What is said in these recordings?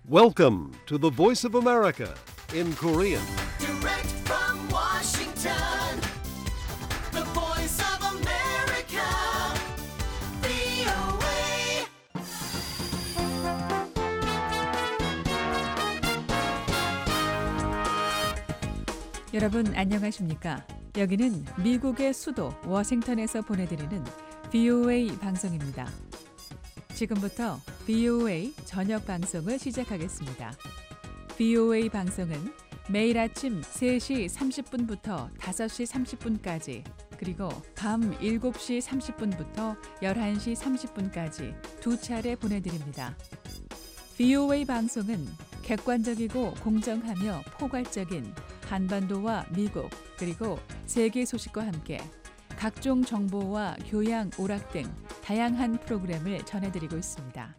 Welcome to the Voice of America in Korean. Direct from Washington, the voice of America, VOA. 여러분 안녕하십니까? 여기는 미국의 수도 워싱턴에서 보내드리는 VOA 방송입니다. 지금부터 VOA 저녁 방송을 시작하겠습니다. VOA 방송은 매일 아침 3시 30분부터 5시 30분까지 그리고 밤 7시 30분부터 11시 30분까지 두 차례 보내드립니다. VOA 방송은 객관적이고 공정하며 포괄적인 한반도와 미국 그리고 세계 소식과 함께 각종 정보와 교양, 오락 등 다양한 프로그램을 전해드리고 있습니다.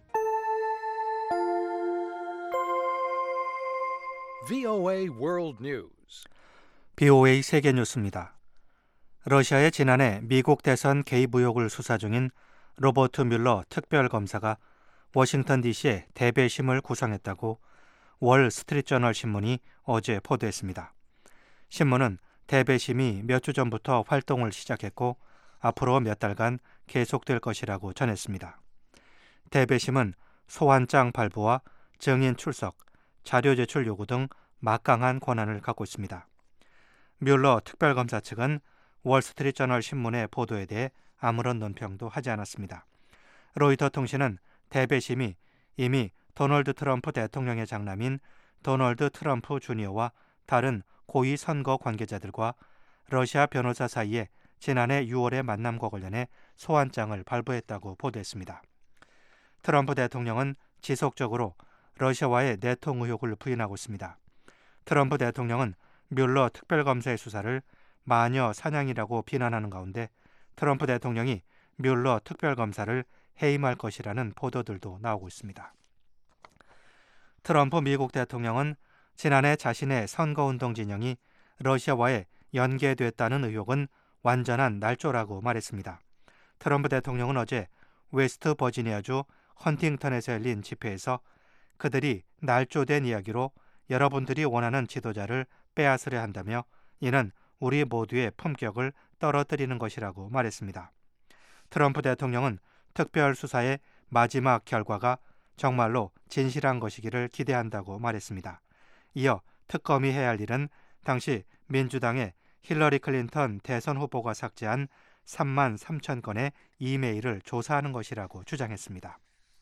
VOA World News. VOA 세계 뉴스입니다. 러시아의 지난해 미국 대선 개입 의혹을 수사 중인 로버트 뮬러 특별검사가 워싱턴 DC에 대배심을 구성했다고 월 스트리트저널 신문이 어제 보도했습니다. 신문은 대배심이 몇 주 전부터 활동을 시작했고 앞으로 몇 달간 계속될 것이라고 전했습니다. 대배심은 소환장 발부와 증인 출석, 자료 제출 요구 등 막강한 권한을 갖고 있습니다. 뮬러 특별검사 측은 월스트리트저널 신문의 보도에 대해 아무런 논평도 하지 않았습니다. 로이터 통신은 대배심이 이미 도널드 트럼프 대통령의 장남인 도널드 트럼프 주니어와 다른 고위 선거 관계자들과 러시아 변호사 사이에 지난해 6월의 만남과 관련해 소환장을 발부했다고 보도했습니다. 트럼프 대통령은 지속적으로 러시아와의 내통 의혹을 부인하고 있습니다. 트럼프 대통령은 뮬러 특별검사의 수사를 마녀 사냥이라고 비난하는 가운데 트럼프 대통령이 뮬러 특별검사를 해임할 것이라는 보도들도 나오고 있습니다. 트럼프 미국 대통령은 지난해 자신의 선거운동 진영이 러시아와의 연계됐다는 의혹은 완전한 날조라고 말했습니다. 트럼프 대통령은 어제 웨스트 버지니아주 헌팅턴에서 열린 집회에서 그들이 날조된 이야기로 여러분들이 원하는 지도자를 빼앗으려 한다며 이는 우리 모두의 품격을 떨어뜨리는 것이라고 말했습니다. 트럼프 대통령은 특별수사의 마지막 결과가 정말로 진실한 것이기를 기대한다고 말했습니다. 이어 특검이 해야 할 일은 당시 민주당의 힐러리 클린턴 대선 후보가 삭제한 3만 3천 건의 이메일을 조사하는 것이라고 주장했습니다.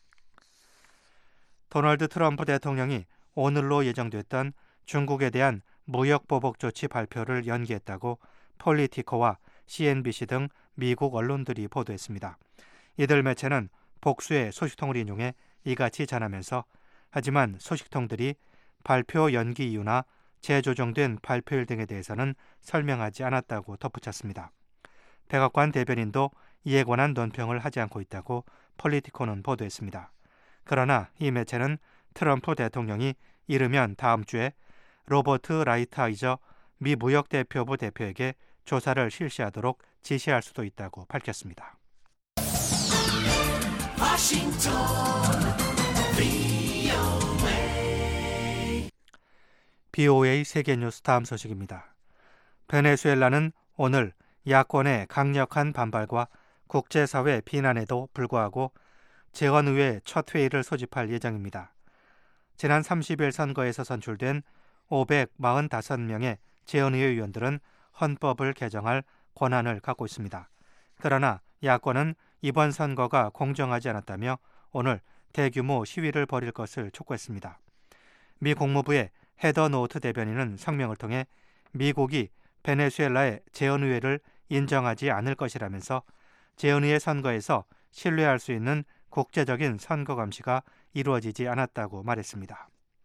도널드 트럼프 대통령이 오늘로 예정됐던 중국에 대한 무역보복 조치 발표를 연기했다고 폴리티코와 CNBC 등 미국 언론들이 보도했습니다. 이들 매체는 복수의 소식통을 인용해 이같이 전하면서 하지만 소식통들이 발표 연기 이유나 재조정된 발표일 등에 대해서는 설명하지 않았다고 덧붙였습니다. 백악관 대변인도 이에 관한 논평을 하지 않고 있다고 폴리티코는 보도했습니다. 그러나 이 매체는 트럼프 대통령이 이르면 다음 주에 로버트 라이트하이저 미 무역대표부 대표에게 조사를 실시하도록 지시할 수도 있다고 밝혔습니다. Washington, VOA 세계뉴스 다음 소식입니다. 베네수엘라는 오늘 야권의 강력한 반발과 국제사회 비난에도 불구하고 재헌의회 첫 회의를 소집할 예정입니다. 지난 30일 선거에서 선출된 545명의 재헌의회 의원들은 헌법을 개정할 권한을 갖고 있습니다. 그러나 야권은 이번 선거가 공정하지 않았다며 오늘 대규모 시위를 벌일 것을 촉구했습니다. 미 국무부의 헤더 노트 대변인은 성명을 통해 미국이 베네수엘라의 재헌의회를 인정하지 않을 것이라면서 재헌의회 선거에서 신뢰할 수 있는 국제적인 선거 감시가 이루어지지 않았다고 말했습니다.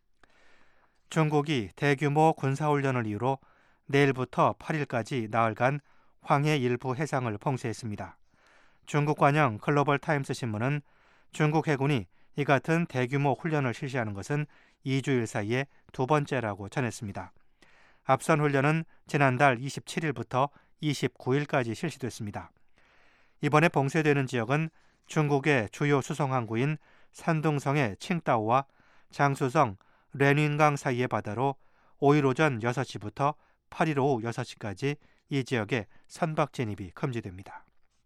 중국이 대규모 군사훈련을 이유로 내일부터 8일까지 나흘간 황해 일부 해상을 봉쇄했습니다. 중국 관영 글로벌 타임스 신문은 중국 해군이 이 같은 대규모 훈련을 실시하는 것은 2주일 사이에 두 번째라고 전했습니다. 앞선 훈련은 지난달 27일부터 29일까지 실시됐습니다. 이번에 봉쇄되는 지역은 중국의 주요 수송항구인 산둥성의 칭다오와 장수성, 렌윈강 사이의 바다로 5일 오전 6시부터 8일 오후 6시까지 이 지역에 선박 진입이 금지됩니다.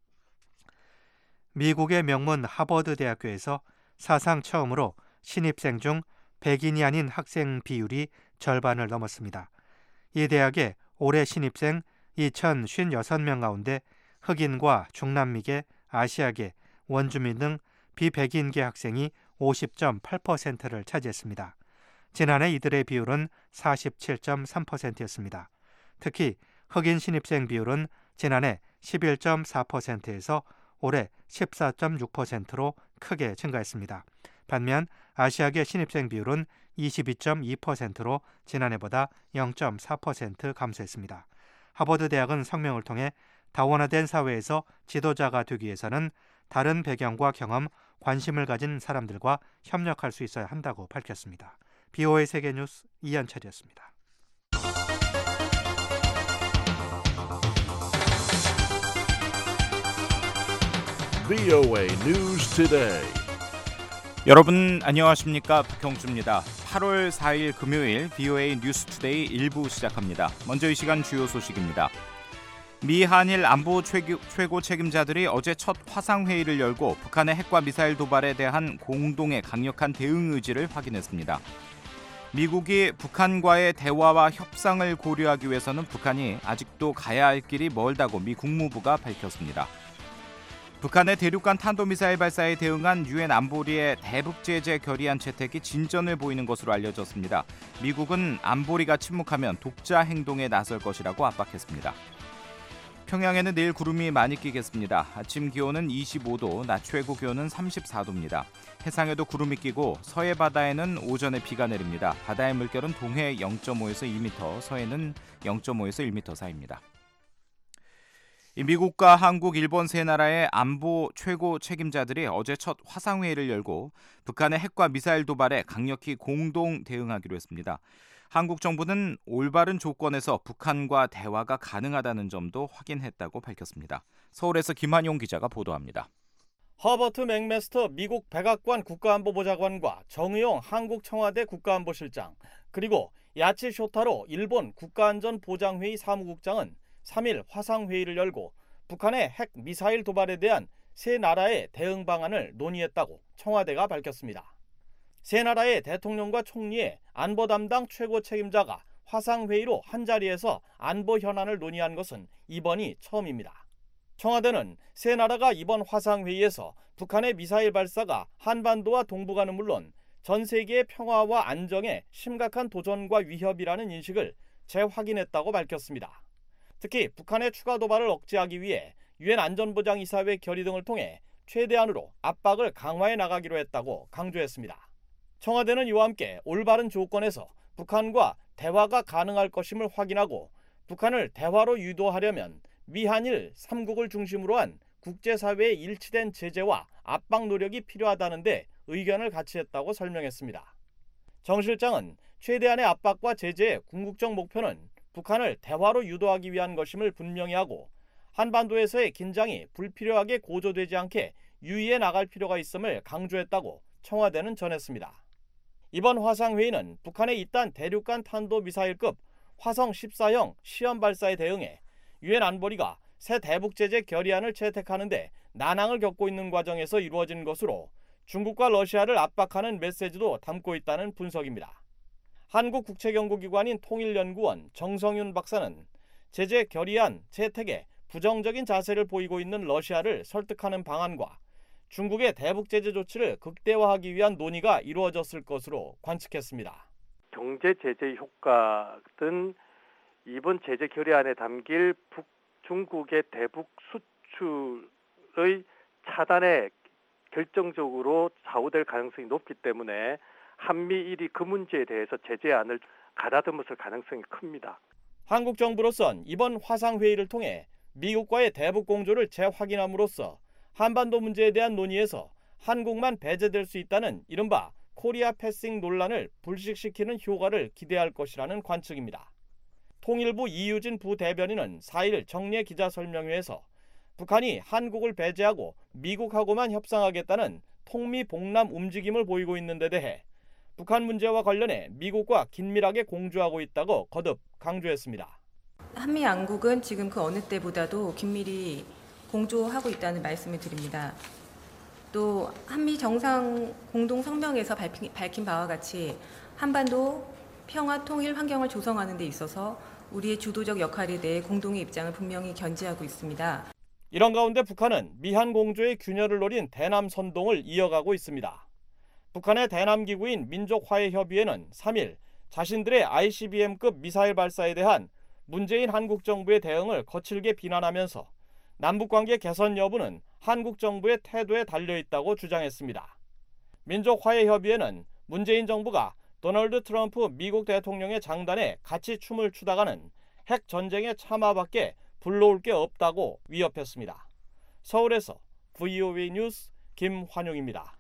미국의 명문 하버드 대학교에서 사상 처음으로 신입생 중 백인이 아닌 학생 비율이 절반을 넘었습니다. 이 대학의 올해 신입생 2,056명 가운데 흑인과 중남미계, 아시아계, 원주민 등 비백인계 학생이 50.8%를 차지했습니다. 지난해 이들의 비율은 47.3%였습니다. 특히 흑인 신입생 비율은 지난해 11.4%에서 올해 14.6%로 크게 증가했습니다. 반면 아시아계 신입생 비율은 22.2%로 지난해보다 0.4% 감소했습니다. 하버드 대학은 성명을 통해 다원화된 사회에서 지도자가 되기 위해서는 다른 배경과 경험, 관심을 가진 사람들과 협력할 수 있어야 한다고 밝혔습니다. BOA 세계뉴스 이현철이었습니다. BOA News Today. 여러분 안녕하십니까? 박형주입니다. 8월 4일 금요일 BOA 뉴스 투데이 1부 시작합니다. 먼저 이 시간 주요 소식입니다. 미 한일 안보 최고 책임자들이 어제 첫 화상회의를 열고 북한의 핵과 미사일 도발에 대한 공동의 강력한 대응 의지를 확인했습니다. 미국이 북한과의 대화와 협상을 고려하기 위해서는 북한이 아직도 가야 할 길이 멀다고 미 국무부가 밝혔습니다. 북한의 대륙간 탄도미사일 발사에 대응한 유엔 안보리의 대북 제재 결의안 채택이 진전을 보이는 것으로 알려졌습니다. 미국은 안보리가 침묵하면 독자 행동에 나설 것이라고 압박했습니다. 평양에는 내일 구름이 많이 끼겠습니다. 아침 기온은 25도, 낮 최고 기온은 34도입니다. 해상에도 구름이 끼고 서해 바다에는 오전에 비가 내립니다. 바다의 물결은 동해 0.5에서 2m, 서해는 0.5에서 1m 사이입니다. 미국과 한국, 일본 세 나라의 안보 최고 책임자들이 어제 첫 화상회의를 열고 북한의 핵과 미사일 도발에 강력히 공동 대응하기로 했습니다. 한국 정부는 올바른 조건에서 북한과 대화가 가능하다는 점도 확인했다고 밝혔습니다. 서울에서 김한용 기자가 보도합니다. 허버트 맥메스터 미국 백악관 국가안보보좌관과 정의용 한국 청와대 국가안보실장, 그리고 야치 쇼타로 일본 국가안전보장회의 사무국장은 3일 화상회의를 열고 북한의 핵 미사일 도발에 대한 세 나라의 대응 방안을 논의했다고 청와대가 밝혔습니다. 세 나라의 대통령과 총리의 안보 담당 최고 책임자가 화상회의로 한자리에서 안보 현안을 논의한 것은 이번이 처음입니다. 청와대는 세 나라가 이번 화상회의에서 북한의 미사일 발사가 한반도와 동북아는 물론 전 세계의 평화와 안정에 심각한 도전과 위협이라는 인식을 재확인했다고 밝혔습니다. 특히 북한의 추가 도발을 억제하기 위해 유엔 안전보장이사회 결의 등을 통해 최대한으로 압박을 강화해 나가기로 했다고 강조했습니다. 청와대는 이와 함께 올바른 조건에서 북한과 대화가 가능할 것임을 확인하고 북한을 대화로 유도하려면 미한일 3국을 중심으로 한 국제사회의 일치된 제재와 압박 노력이 필요하다는 데 의견을 같이 했다고 설명했습니다. 정 실장은 최대한의 압박과 제재의 궁극적 목표는 북한을 대화로 유도하기 위한 것임을 분명히 하고 한반도에서의 긴장이 불필요하게 고조되지 않게 유의해 나갈 필요가 있음을 강조했다고 청와대는 전했습니다. 이번 화상회의는 북한의 잇단 대륙간 탄도미사일급 화성 14형 시험 발사에 대응해 유엔 안보리가 새 대북 제재 결의안을 채택하는 데 난항을 겪고 있는 과정에서 이루어진 것으로 중국과 러시아를 압박하는 메시지도 담고 있다는 분석입니다. 한국국책연구기관인 통일연구원 정성윤 박사는 제재 결의안 채택에 부정적인 자세를 보이고 있는 러시아를 설득하는 방안과 중국의 대북 제재 조치를 극대화하기 위한 논의가 이루어졌을 것으로 관측했습니다. 경제 제재 효과든 이번 제재 결의안에 담길 중국의 대북 수출의 차단에 결정적으로 좌우될 가능성이 높기 때문에 한미일이 그 문제에 대해서 제재안을 가다듬었을 가능성이 큽니다. 한국 정부로선 이번 화상회의를 통해 미국과의 대북 공조를 재확인함으로써 한반도 문제에 대한 논의에서 한국만 배제될 수 있다는 이른바 코리아 패싱 논란을 불식시키는 효과를 기대할 것이라는 관측입니다. 통일부 이유진 부대변인은 4일 정례 기자설명회에서 북한이 한국을 배제하고 미국하고만 협상하겠다는 통미봉남 움직임을 보이고 있는 데 대해 북한 문제와 관련해 미국과 긴밀하게 공조하고 있다고 거듭 강조했습니다. 한미 양국은 지금 그 어느 때보다도 긴밀히 공조하고 있다는 말씀을 드립니다. 또 한미 정상 공동 성명에서 밝힌 바와 같이 한반도 평화 통일 환경을 조성하는 데 있어서 우리의 주도적 역할에 대해 공동의 입장을 분명히 견지하고 있습니다. 이런 가운데 북한은 미한 공조의 균열을 노린 대남 선동을 이어가고 있습니다. 북한의 대남 기구인 민족화해협의회는 3일 자신들의 ICBM급 미사일 발사에 대한 문재인 한국 정부의 대응을 거칠게 비난하면서 남북관계 개선 여부는 한국 정부의 태도에 달려있다고 주장했습니다. 민족화해협의회는 문재인 정부가 도널드 트럼프 미국 대통령의 장단에 같이 춤을 추다가는 핵 전쟁의 참화밖에 불러올 게 없다고 위협했습니다. 서울에서 VOA 뉴스 김환용입니다.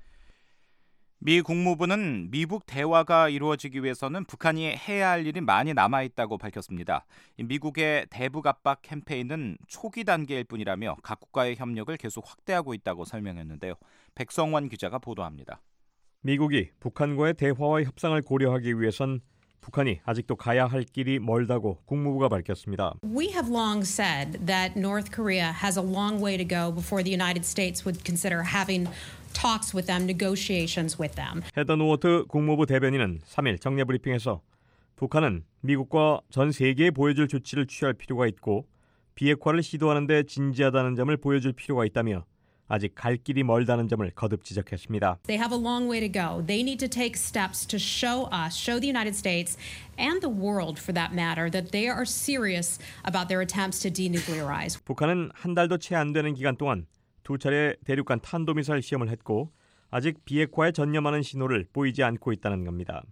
미 국무부는 미북 대화가 이루어지기 위해서는 북한이 해야 할 일이 많이 남아있다고 밝혔습니다. 미국의 대북 압박 캠페인은 초기 단계일 뿐이라며 각국과의 협력을 계속 확대하고 있다고 설명했는데요. 백성원 기자가 보도합니다. 미국이 북한과의 대화와 협상을 고려하기 위해선 북한이 아직도 가야 할 길이 멀다고 국무부가 밝혔습니다. We have long said that North Korea has a long way to go before the United States would consider having talks with them, negotiations with them. 헤더 노워트 국무부 대변인은 3일 정례 브리핑에서 북한은 미국과 전 세계에 보여줄 조치를 취할 필요가 있고 비핵화를 시도하는 데 진지하다는 점을 보여줄 필요가 있다며 아직 갈 길이 멀다는 점을 거듭 지적했습니다. They have a long way to go. They need to take steps to show us, show the United States and the world for that matter that they are serious about their attempts to denuclearize. 북한은 한 달도 채 안 되는 기간 동안 두 차례 대륙간 탄도미사일 시험을 했고 아직 비핵화에 전념하는 신호를 보이지 않고 있다는 겁니다.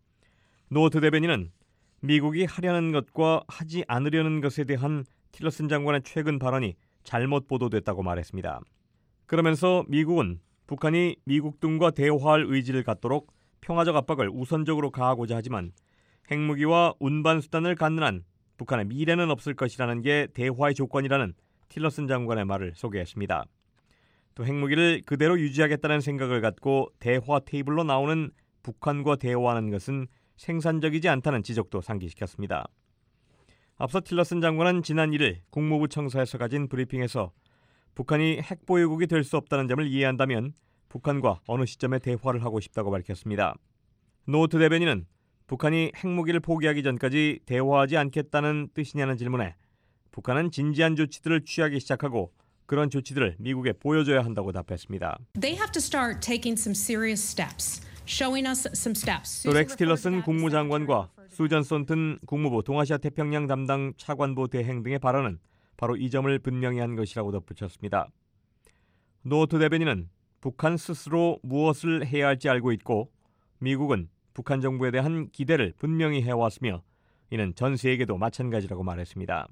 노워트 대변인은 미국이 하려는 것과 하지 않으려는 것에 대한 틸러슨 장관의 최근 발언이 잘못 보도됐다고 말했습니다. 그러면서 미국은 북한이 미국 등과 대화할 의지를 갖도록 평화적 압박을 우선적으로 가하고자 하지만 핵무기와 운반 수단을 갖는 한 북한의 미래는 없을 것이라는 게 대화의 조건이라는 틸러슨 장관의 말을 소개했습니다. 또 핵무기를 그대로 유지하겠다는 생각을 갖고 대화 테이블로 나오는 북한과 대화하는 것은 생산적이지 않다는 지적도 상기시켰습니다. 앞서 틸러슨 장관은 지난 1일 국무부 청사에서 가진 브리핑에서 북한이 핵보유국이 될 수 없다는 점을 이해한다면 북한과 어느 시점에 대화를 하고 싶다고 밝혔습니다. 노워트 대변인은 북한이 핵무기를 포기하기 전까지 대화하지 않겠다는 뜻이냐는 질문에 북한은 진지한 조치들을 취하기 시작하고 그런 조치들을 미국에 보여줘야 한다고 답했습니다. They have to start taking some serious steps, showing us some steps. 또 렉스 틸러슨 국무장관과 수전 손튼 국무부 동아시아 태평양 담당 차관보 대행 등의 발언은 바로 이 점을 분명히 한 것이라고 덧붙였습니다. 노워트 대변인은 북한 스스로 무엇을 해야 할지 알고 있고 미국은 북한 정부에 대한 기대를 분명히 해왔으며 이는 전 세계도 마찬가지라고 말했습니다.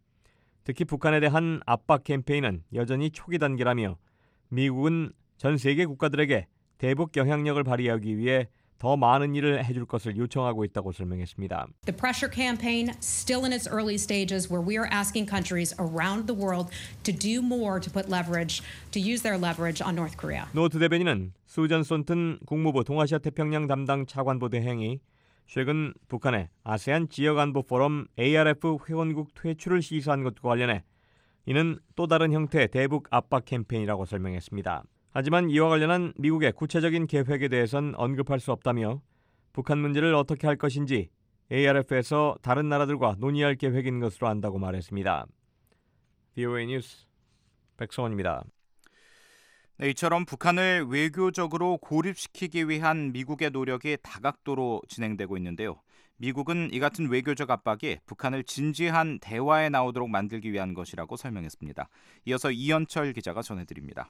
특히 북한에 대한 압박 캠페인은 여전히 초기 단계라며 미국은 전 세계 국가들에게 대북 영향력을 발휘하기 위해 더 많은 일을 해줄 것을 요청하고 있다고 설명했습니다. The pressure campaign still in its early stages where we are asking countries around the world to do more to put leverage, to use their leverage on North Korea. 노워트 대변인은 수전 손튼 국무부 동아시아 태평양 담당 차관보 대행이 최근 북한의 아세안 지역안보 포럼 ARF 회원국 퇴출을 시사한 것과 관련해 이는 또 다른 형태의 대북 압박 캠페인이라고 설명했습니다. 하지만 이와 관련한 미국의 구체적인 계획에 대해선 언급할 수 없다며 북한 문제를 어떻게 할 것인지 ARF에서 다른 나라들과 논의할 계획인 것으로 안다고 말했습니다. VOA 뉴스 백성원입니다. 네, 이처럼 북한을 외교적으로 고립시키기 위한 미국의 노력이 다각도로 진행되고 있는데요. 미국은 이 같은 외교적 압박이 북한을 진지한 대화에 나오도록 만들기 위한 것이라고 설명했습니다. 이어서 이현철 기자가 전해드립니다.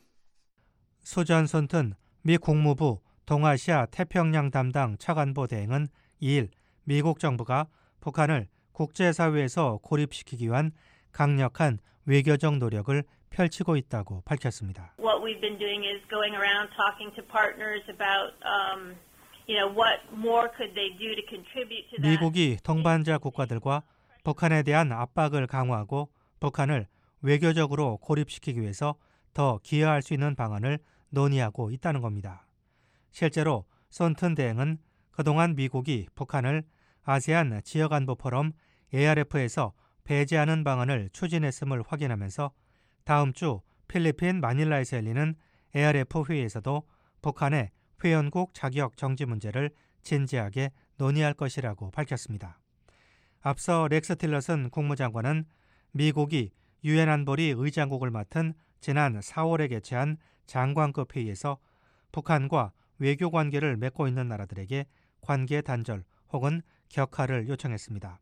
수전 손튼 미 국무부 동아시아 태평양 담당 차관보 대행은 2일 미국 정부가 북한을 국제사회에서 고립시키기 위한 강력한 외교적 노력을 펼치고 있다고 밝혔습니다. What we've been doing is going around talking to partners about what more could they do to contribute to that. 미국이 동반자 국가들과 북한에 대한 압박을 강화하고 북한을 외교적으로 고립시키기 위해서 더 기여할 수 있는 방안을 논의하고 있다는 겁니다. 실제로 손튼 대행은 그동안 미국이 북한을 아세안 지역안보 포럼 ARF에서 배제하는 방안을 추진했음을 확인하면서 다음 주 필리핀 마닐라에서 열리는 ARF 회의에서도 북한의 회원국 자격 정지 문제를 진지하게 논의할 것이라고 밝혔습니다. 앞서 렉스 틸러슨 국무장관은 미국이 유엔 안보리 의장국을 맡은 지난 4월에 개최한 장관급 회의에서 북한과 외교 관계를 맺고 있는 나라들에게 관계 단절 혹은 격하를 요청했습니다.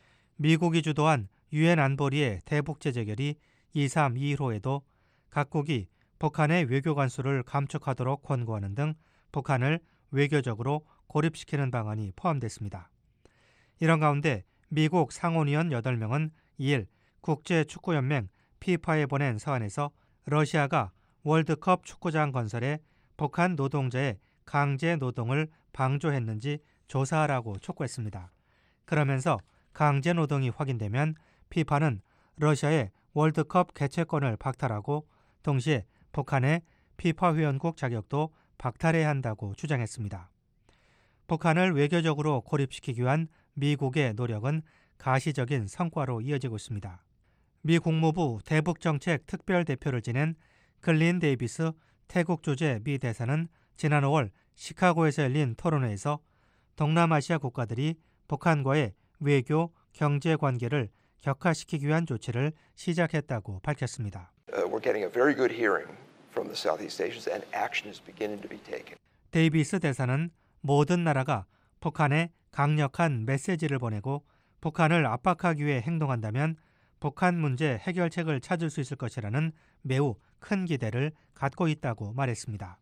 미국이 주도한 유엔 안보리의 대북 제재 결의 2321호에도 각국이 북한의 외교 관수를 감축하도록 권고하는 등 북한을 외교적으로 고립시키는 방안이 포함됐습니다. 이런 가운데 미국 상원의원 8명은 2일 국제축구연맹 FIFA에 보낸 서한에서 러시아가 월드컵 축구장 건설에 북한 노동자의 강제 노동을 방조했는지 조사하라고 촉구했습니다. 그러면서 강제 노동이 확인되면 FIFA는 러시아의 월드컵 개최권을 박탈하고 동시에 북한의 FIFA 회원국 자격도 박탈해야 한다고 주장했습니다. 북한을 외교적으로 고립시키기 위한 미국의 노력은 가시적인 성과로 이어지고 있습니다. 미 국무부 대북정책 특별대표를 지낸 클린 데이비스 태국 주재 미 대사는 지난 5월 시카고에서 열린 토론회에서 동남아시아 국가들이 북한과의 외교, 경제 관계를 격화시키기 위한 조치를 시작했다고 밝혔습니다. We're getting a very good hearing from the Southeast Asians and action is beginning to be taken. 데이비스 대사는 모든 나라가 북한에 강력한 메시지를 보내고 북한을 압박하기 위해 행동한다면 북한 문제 해결책을 찾을 수 있을 것이라는 매우 큰 기대를 갖고 있다고 말했습니다.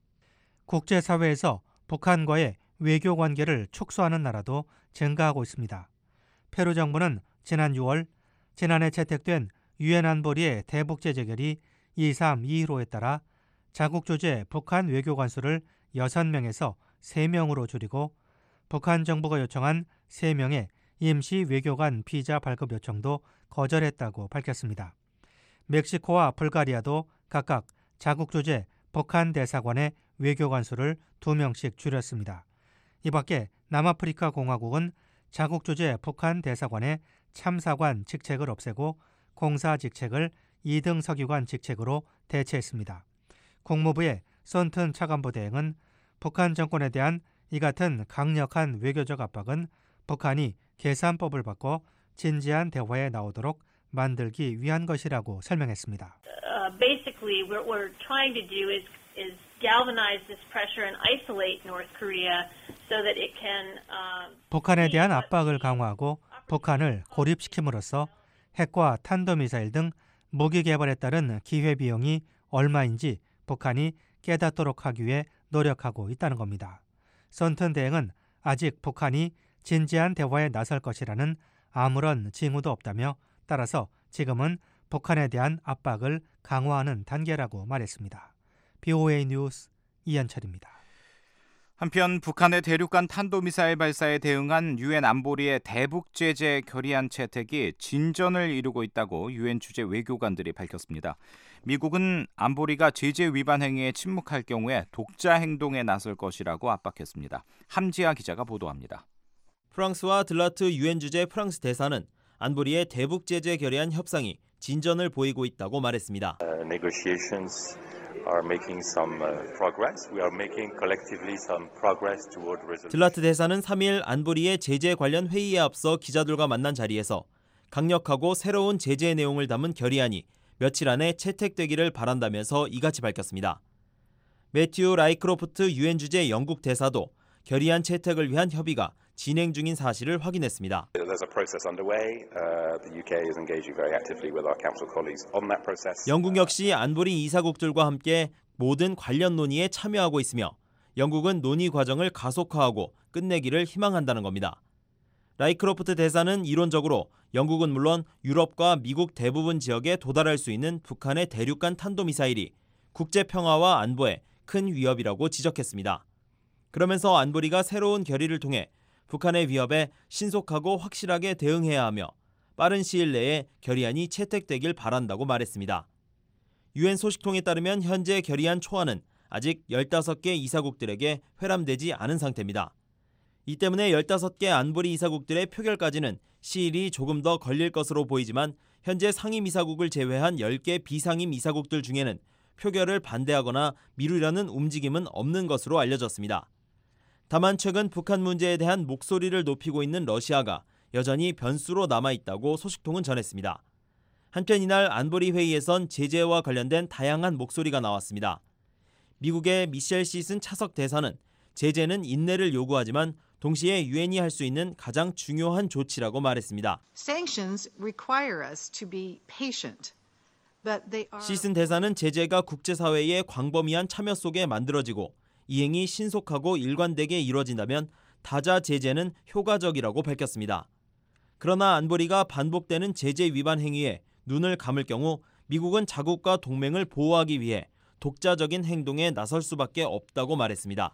국제사회에서 북한과의 외교 관계를 축소하는 나라도 증가하고 있습니다. 페루 정부는 지난 6월 지난해 채택된 유엔 안보리의 대북 제재 결의 2321호에 따라 자국 주재 북한 외교 관수를 6명에서 3명으로 줄이고 북한 정부가 요청한 3명의 임시 외교관 비자 발급 요청도 거절했다고 밝혔습니다. 멕시코와 불가리아도 각각 자국 주재 북한 대사관의 외교관 수를 2명씩 줄였습니다. 이 밖에 남아프리카 공화국은 자국 주재 북한 대사관의 참사관 직책을 없애고 공사 직책을 2등 서기관 직책으로 대체했습니다. 국무부의 손튼 차관보 대행은 북한 정권에 대한 이 같은 강력한 외교적 압박은 북한이 계산법을 바꿔 진지한 대화에 나오도록 만들기 위한 것이라고 설명했습니다. Basically, what we're trying to do is galvanize this pressure and isolate North Korea so that it can. 북한에 대한 압박을 강화하고 북한을 고립시킴으로써 핵과 탄도미사일 등 무기 개발에 따른 기회비용이 얼마인지 북한이 깨닫도록 하기 위해 노력하고 있다는 겁니다. 손튼 대행은 아직 북한이 진지한 대화에 나설 것이라는 아무런 징후도 없다며 따라서 지금은 북한에 대한 압박을 강화하는 단계라고 말했습니다. BOA 뉴스 이현철입니다. 한편 북한의 대륙간 탄도미사일 발사에 대응한 유엔 안보리의 대북 제재 결의안 채택이 진전을 이루고 있다고 유엔 주재 외교관들이 밝혔습니다. 미국은 안보리가 제재 위반 행위에 침묵할 경우에 독자 행동에 나설 것이라고 압박했습니다. 함지아 기자가 보도합니다. 프랑스와 들라트 유엔 주재 프랑스 대사는 안보리의 대북 제재 결의안 협상이 진전을 보이고 있다고 말했습니다. Negotiations are making some progress. We are making collectively some progress toward resolution. 들라트 대사는 3일 안보리의 제재 관련 회의에 앞서 기자들과 만난 자리에서 강력하고 새로운 제재 내용을 담은 결의안이 며칠 안에 채택되기를 바란다면서 이같이 밝혔습니다. 매튜 라이크로프트 유엔 주재 영국 대사도 결의안 채택을 위한 협의가 진행 중인 사실을 확인했습니다. There's a process underway. The UK is engaging very actively with our council colleagues on that process. 영국 역시 안보리 이사국들과 함께 모든 관련 논의에 참여하고 있으며 영국은 논의 과정을 가속화하고 끝내기를 희망한다는 겁니다. 라이크로프트 대사는 이론적으로 영국은 물론 유럽과 미국 대부분 지역에 도달할 수 있는 북한의 대륙간 탄도미사일이 국제 평화와 안보에 큰 위협이라고 지적했습니다. 그러면서 안보리가 새로운 결의를 통해 북한의 위협에 신속하고 확실하게 대응해야 하며 빠른 시일 내에 결의안이 채택되길 바란다고 말했습니다. 유엔 소식통에 따르면 현재 결의안 초안은 아직 15개 이사국들에게 회람되지 않은 상태입니다. 이 때문에 15개 안보리 이사국들의 표결까지는 시일이 조금 더 걸릴 것으로 보이지만 현재 상임 이사국을 제외한 10개 비상임 이사국들 중에는 표결을 반대하거나 미루려는 움직임은 없는 것으로 알려졌습니다. 다만 최근 북한 문제에 대한 목소리를 높이고 있는 러시아가 여전히 변수로 남아있다고 소식통은 전했습니다. 한편 이날 안보리 회의에선 제재와 관련된 다양한 목소리가 나왔습니다. 미국의 미셸 시슨 차석 대사는 제재는 인내를 요구하지만 동시에 유엔이 할 수 있는 가장 중요한 조치라고 말했습니다. Sanctions require us to be patient. 시슨 대사는 제재가 국제사회의 광범위한 참여 속에 만들어지고 이행이 신속하고 일관되게 이루어진다면 다자 제재는 효과적이라고 밝혔습니다. 그러나 안보리가 반복되는 제재 위반 행위에 눈을 감을 경우 미국은 자국과 동맹을 보호하기 위해 독자적인 행동에 나설 수밖에 없다고 말했습니다.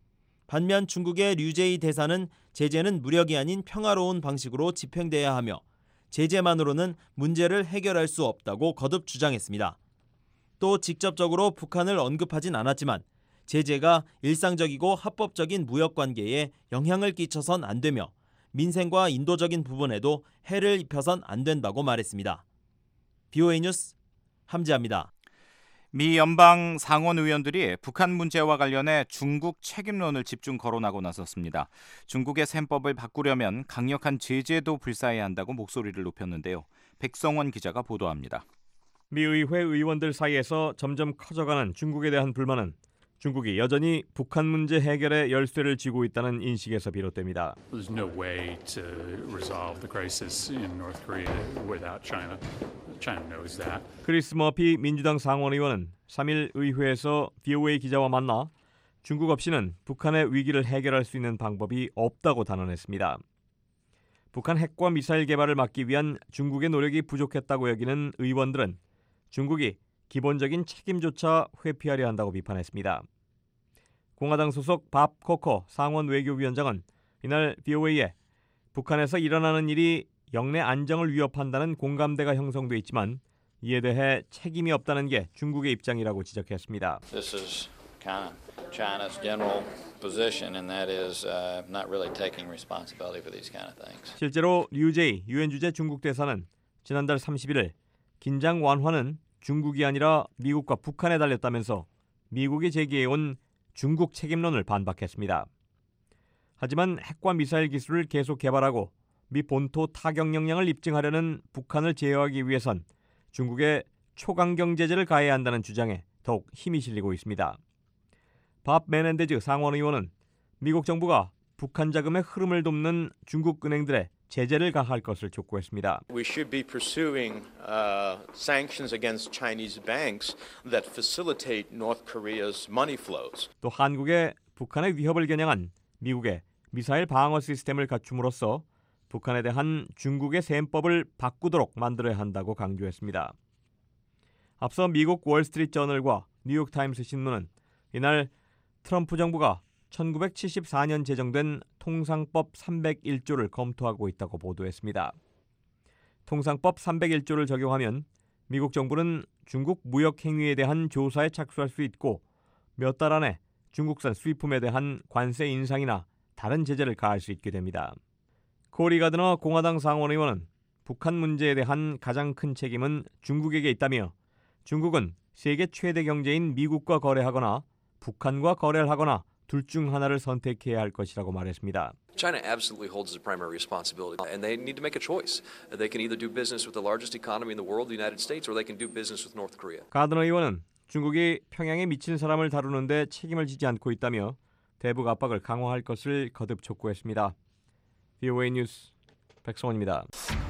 반면 중국의 류제이 대사는 제재는 무력이 아닌 평화로운 방식으로 집행돼야 하며 제재만으로는 문제를 해결할 수 없다고 거듭 주장했습니다. 또 직접적으로 북한을 언급하진 않았지만 제재가 일상적이고 합법적인 무역 관계에 영향을 끼쳐선 안 되며 민생과 인도적인 부분에도 해를 입혀선 안 된다고 말했습니다. BOA 뉴스 함지아입니다. 미 연방 상원 의원들이 북한 문제와 관련해 중국 책임론을 집중 거론하고 나섰습니다. 중국의 셈법을 바꾸려면 강력한 제재도 불사해야 한다고 목소리를 높였는데요. 백성원 기자가 보도합니다. 미 의회 의원들 사이에서 점점 커져가는 중국에 대한 불만은 중국이 여전히 북한 문제 해결에 열쇠를 쥐고 있다는 인식에서 비롯됩니다. There's no way to resolve the crisis in North Korea without China. China knows that. 크리스 머피 민주당 상원 의원은 3일 의회에서 BOA 기자와 만나 중국 없이는 북한의 위기를 해결할 수 있는 방법이 없다고 단언했습니다. 북한 핵과 미사일 개발을 막기 위한 중국의 노력이 부족했다고 여기는 의원들은 중국이 기본적인 책임조차 회피하려 한다고 비판했습니다. 공화당 소속 밥 코커 상원 외교위원장은 이날 BOA에 북한에서 일어나는 일이 영내 안정을 위협한다는 공감대가 형성돼 있지만 이에 대해 책임이 없다는 게 중국의 입장이라고 지적했습니다. This is kind of China's general position, and that is not really taking responsibility for these kind of things. 실제로 류제이 유엔 주재 중국 대사는 지난달 31일 긴장 완화는 중국이 아니라 미국과 북한에 달렸다면서 미국이 제기해온 중국 책임론을 반박했습니다. 하지만 핵과 미사일 기술을 계속 개발하고 미 본토 타격 역량을 입증하려는 북한을 제어하기 위해선 중국에 초강경 제재를 가해야 한다는 주장에 더욱 힘이 실리고 있습니다. 밥 메넨데즈 상원 의원은 미국 정부가 북한 자금의 흐름을 돕는 중국 은행들의 제재를 가할 것을 촉구했습니다. We should be pursuing sanctions against Chinese banks that facilitate North Korea's money flows. 또 한국의 북한의 위협을 겨냥한 미국의 미사일 방어 시스템을 갖춤으로써 북한에 대한 중국의 셈법을 바꾸도록 만들어야 한다고 강조했습니다. 앞서 미국 월스트리트 저널과 뉴욕타임스 신문은 이날 트럼프 정부가 1974년 제정된 통상법 301조를 검토하고 있다고 보도했습니다. 통상법 301조를 적용하면 미국 정부는 중국 무역 행위에 대한 조사에 착수할 수 있고 몇 달 안에 중국산 수입품에 대한 관세 인상이나 다른 제재를 가할 수 있게 됩니다. 코리 가드너 공화당 상원 의원은 북한 문제에 대한 가장 큰 책임은 중국에게 있다며 중국은 세계 최대 경제인 미국과 거래하거나 북한과 거래를 하거나 둘 중 하나를 선택해야 할 것이라고 말했습니다. China absolutely holds the primary responsibility, and they need to make a choice. They can either do business with the largest economy in the world, the United States, or they can do business with North Korea. 가드너 의원은 중국이 평양에 미친 사람을 다루는데 책임을 지지 않고 있다며 대북 압박을 강화할 것을 거듭 촉구했습니다. BOA 뉴스 백성원입니다.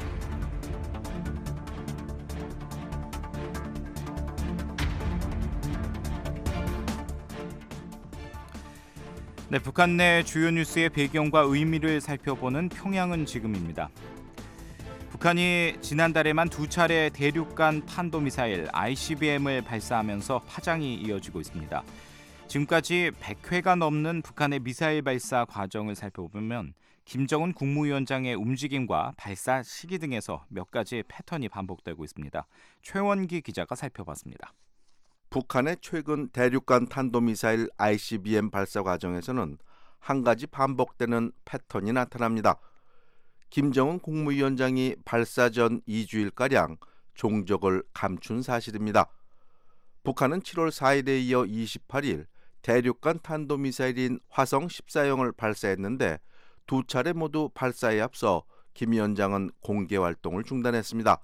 네, 북한 내 주요 뉴스의 배경과 의미를 살펴보는 평양은 지금입니다. 북한이 지난달에만 2차례 대륙간 탄도미사일 ICBM을 발사하면서 파장이 이어지고 있습니다. 지금까지 100회가 넘는 북한의 미사일 발사 과정을 살펴보면 김정은 국무위원장의 움직임과 발사 시기 등에서 몇 가지 패턴이 반복되고 있습니다. 최원기 기자가 살펴봤습니다. 북한의 최근 대륙간 탄도미사일 ICBM 발사 과정에서는 한 가지 반복되는 패턴이 나타납니다. 김정은 국무위원장이 발사 전 2주일가량 종적을 감춘 사실입니다. 북한은 7월 4일에 이어 28일 대륙간 탄도미사일인 화성 14형을 발사했는데 두 차례 모두 발사에 앞서 김 위원장은 공개 활동을 중단했습니다.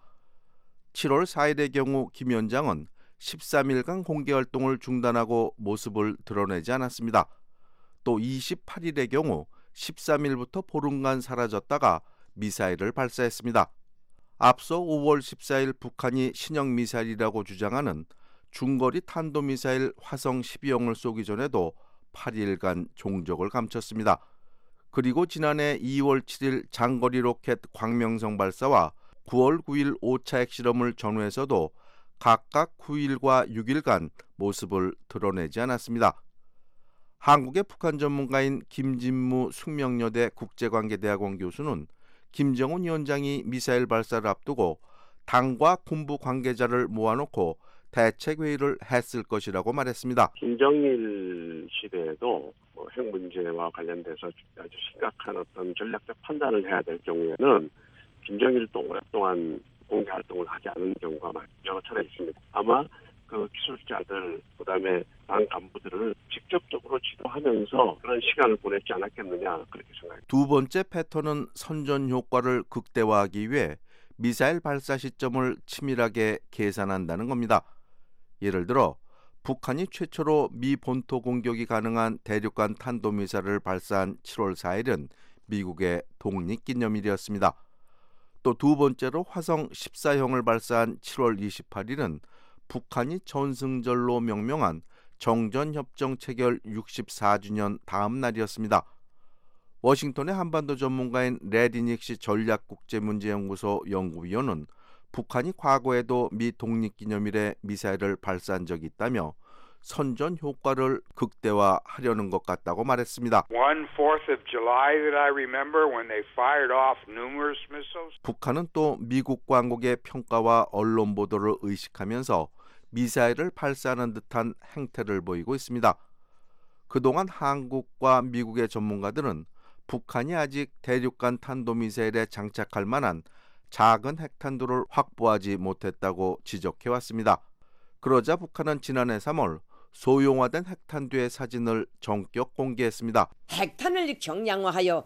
7월 4일의 경우 김 위원장은 13일간 공개 활동을 중단하고 모습을 드러내지 않았습니다. 또 28일의 경우 13일부터 보름간 사라졌다가 미사일을 발사했습니다. 앞서 5월 14일 북한이 신형 미사일이라고 주장하는 중거리 탄도미사일 화성 12형을 쏘기 전에도 8일간 종적을 감췄습니다. 그리고 지난해 2월 7일 장거리 로켓 광명성 발사와 9월 9일 5차 핵실험을 전후해서도 각각 9일과 6일간 모습을 드러내지 않았습니다. 한국의 북한 전문가인 김진무 숙명여대 국제관계대학원 교수는 김정은 위원장이 미사일 발사를 앞두고 당과 군부 관계자를 모아놓고 대책회의를 했을 것이라고 말했습니다. 김정일 시대에도 핵 문제와 관련돼서 아주 심각한 어떤 전략적 판단을 해야 될 경우에는 김정일도 오랫동안 공개 활동을 하지 않은 경우가 여러 차례 있습니다. 아마 그 기술자들 그다음에 당 간부들을 직접적으로 지도하면서 그런 시간을 보냈지 않았겠느냐 그렇게 생각합니다. 두 번째 패턴은 선전 효과를 극대화하기 위해 미사일 발사 시점을 치밀하게 계산한다는 겁니다. 예를 들어 북한이 최초로 미 본토 공격이 가능한 대륙간 탄도미사일을 발사한 7월 4일은 미국의 독립기념일이었습니다. 또 두 번째로 화성 14형을 발사한 7월 28일은 북한이 전승절로 명명한 정전협정 체결 64주년 다음 날이었습니다. 워싱턴의 한반도 전문가인 레디닉시 전략국제문제연구소 연구위원은 북한이 과거에도 미 독립기념일에 미사일을 발사한 적이 있다며 선전 효과를 극대화하려는 것 같다고 말했습니다. 북한은 또 미국과 한국의 평가와 언론 보도를 의식하면서 미사일을 발사하는 듯한 행태를 보이고 있습니다. 그동안 한국과 미국의 전문가들은 북한이 아직 대륙간 탄도미사일에 장착할 만한 작은 핵탄두를 확보하지 못했다고 지적해왔습니다. 그러자 북한은 지난해 3월 소형화된 핵탄두의 사진을 전격 공개했습니다. 핵탄을 경량화하여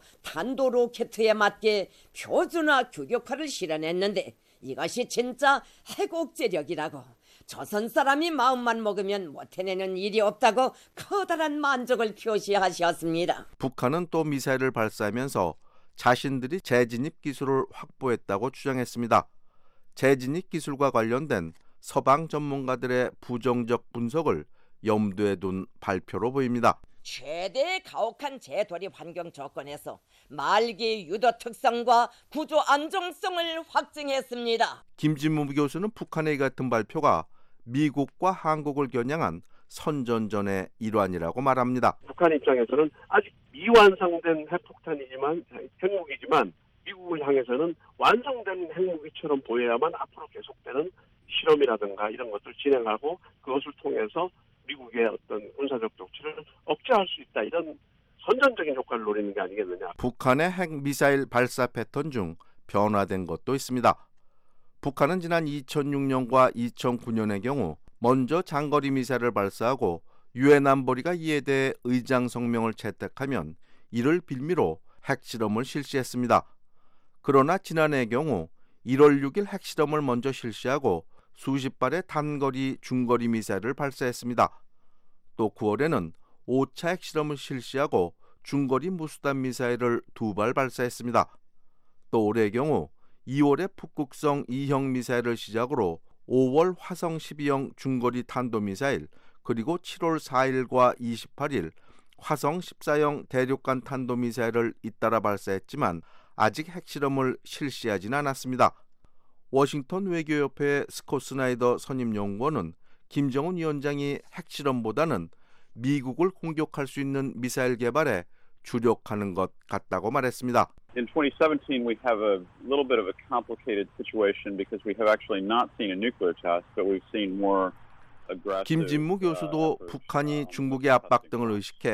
탄도로켓에 맞게 표준화 규격화를 실현했는데 이것이 진짜 핵옥제력이라고 조선 사람이 마음만 먹으면 못 해내는 일이 없다고 커다란 만족을 표시하셨습니다. 북한은 또 미사일을 발사하면서 자신들이 재진입 기술을 확보했다고 주장했습니다. 재진입 기술과 관련된 서방 전문가들의 부정적 분석을 염두에 둔 발표로 보입니다. 최대의 가혹한 재돌입 환경 조건에서 말기 유도 특성과 구조 안정성을 확증했습니다. 김진무 교수는 북한의 이 같은 발표가 미국과 한국을 겨냥한 선전전의 일환이라고 말합니다. 북한 입장에서는 아직 미완성된 핵폭탄이지만 핵무기지만 미국을 향해서는 완성된 핵무기처럼 보여야만 앞으로 계속되는 실험이라든가 이런 것들을 진행하고 그것을 통해서 미국의 어떤 군사적 조치를 억제할 수 있다. 이런 선전적인 효과를 노리는 게 아니겠느냐. 북한의 핵미사일 발사 패턴 중 변화된 것도 있습니다. 북한은 지난 2006년과 2009년의 경우 먼저 장거리 미사일을 발사하고 유엔 안보리가 이에 대해 의장 성명을 채택하면 이를 빌미로 핵실험을 실시했습니다. 그러나 지난해의 경우 1월 6일 핵실험을 먼저 실시하고 수십 발의 단거리, 중거리 미사일을 발사했습니다. 또 9월에는 5차 핵실험을 실시하고 중거리 무수단 미사일을 2발 발사했습니다. 또 올해의 경우 2월에 북극성 2형 미사일을 시작으로 5월 화성 12형 중거리 탄도미사일 그리고 7월 4일과 28일 화성 14형 대륙간 탄도미사일을 잇따라 발사했지만 아직 핵실험을 실시하지는 않았습니다. 워싱턴 외교협회 스콧 스나이더 선임연구원은 김정은 위원장이 핵실험보다는 미국을 공격할 수 있는 미사일 개발에 주력하는 것 같다고 말했습니다. In 2017, we have a little bit of a complicated situation because we have actually not seen a nuclear test, but we've seen more aggressive. 김진무 교수도 북한이 중국의 압박 등을 의식해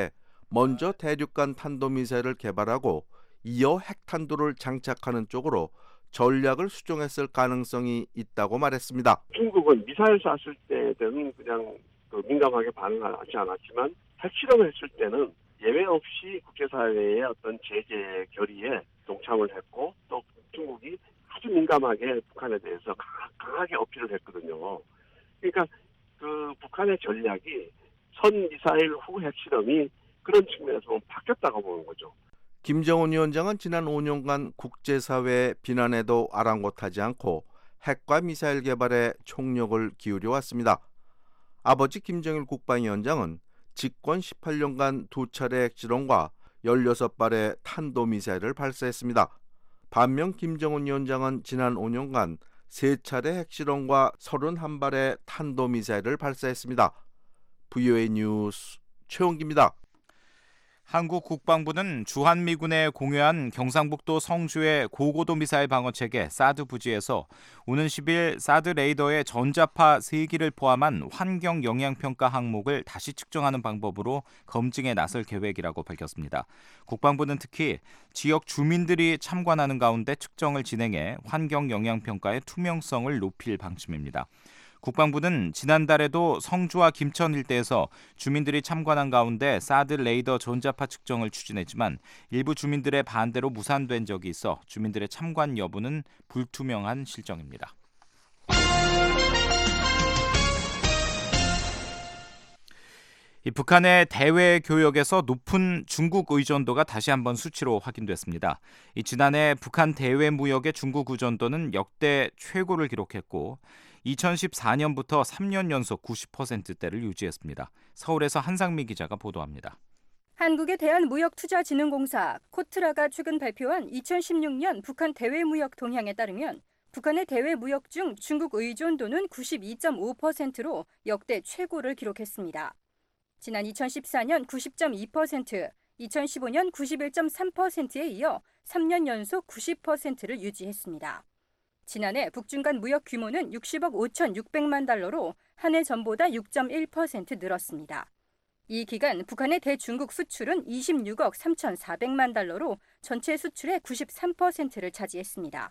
먼저 대륙간 탄도미사일을 개발하고 이어 핵탄두를 장착하는 쪽으로 전략을 수정했을 가능성이 있다고 말했습니다. 중국은 미사일 쐈을 때는 그냥 민감하게 반응하지 않았지만 핵실험을 했을 때는 예외 없이 국제사회의 어떤 제재 결의에 동참을 했고 또 중국이 아주 민감하게 북한에 대해서 강하게 어필을 했거든요. 그러니까 그 북한의 전략이 선미사일 후 핵실험이 그런 측면에서 보면 바뀌었다고 보는 거죠. 김정은 위원장은 지난 5년간 국제사회의 비난에도 아랑곳하지 않고 핵과 미사일 개발에 총력을 기울여 왔습니다. 아버지 김정일 국방위원장은 집권 18년간 2차례 핵실험과 16발의 탄도미사일을 발사했습니다. 반면 김정은 위원장은 지난 5년간 3차례 핵실험과 31발의 탄도미사일을 발사했습니다. VOA 뉴스 최원기입니다. 한국 국방부는 주한미군에 공유한 경상북도 성주의 고고도 미사일 방어체계 사드 부지에서 오는 10일 사드 레이더의 전자파 3기를 포함한 환경 영향평가 항목을 다시 측정하는 방법으로 검증에 나설 계획이라고 밝혔습니다. 국방부는 특히 지역 주민들이 참관하는 가운데 측정을 진행해 환경 영향평가의 투명성을 높일 방침입니다. 국방부는 지난달에도 성주와 김천 일대에서 주민들이 참관한 가운데 사드 레이더 전자파 측정을 추진했지만 일부 주민들의 반대로 무산된 적이 있어 주민들의 참관 여부는 불투명한 실정입니다. 북한의 대외 교역에서 높은 중국 의존도가 다시 한번 수치로 확인됐습니다. 지난해 북한 대외 무역의 중국 의존도는 역대 최고를 기록했고 2014년부터 3년 연속 90%대를 유지했습니다. 서울에서 한상미 기자가 보도합니다. 한국에 대한 무역투자진흥공사 코트라가 최근 발표한 2016년 북한 대외무역 동향에 따르면 북한의 대외무역 중 중국 의존도는 92.5%로 역대 최고를 기록했습니다. 지난 2014년 90.2%, 2015년 91.3%에 이어 3년 연속 90%를 유지했습니다. 지난해 북중 간 무역 규모는 60억 5,600만 달러로 한 해 전보다 6.1% 늘었습니다. 이 기간 북한의 대중국 수출은 26억 3,400만 달러로 전체 수출의 93%를 차지했습니다.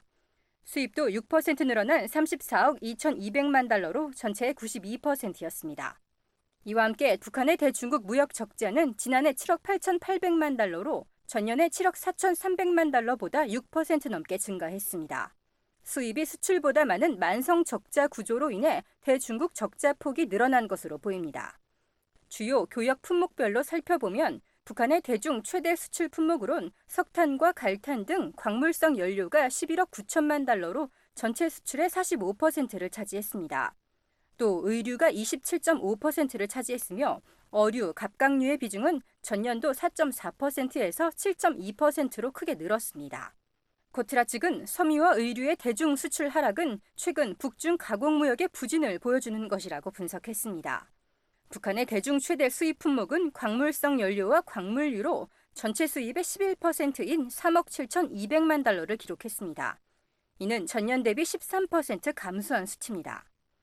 수입도 6% 늘어난 34억 2,200만 달러로 전체의 92%였습니다. 이와 함께 북한의 대중국 무역 적자는 지난해 7억 8,800만 달러로 전년에 7억 4,300만 달러보다 6% 넘게 증가했습니다. 수입이 수출보다 많은 만성 적자 구조로 인해 대중국 적자 폭이 늘어난 것으로 보입니다. 주요 교역 품목별로 살펴보면 북한의 대중 최대 수출 품목으론 석탄과 갈탄 등 광물성 연료가 11억 9천만 달러로 전체 수출의 45%를 차지했습니다. 또 의류가 27.5%를 차지했으며 어류, 갑각류의 비중은 전년도 4.4%에서 7.2%로 크게 늘었습니다. 코트라 측은 섬유와 의류의 대중 수출 하락은 최근 북중 가공무역의 부진을 보여주는 것이라고 분석했습니다. 북한의 대중 최대 수입 품목은 광물성 연료와 광물유로 전체 수입의 11%인 3억 7,200만 달러를 기록했습니다. 이는 전년 대비 13% 감소한 수치입니다.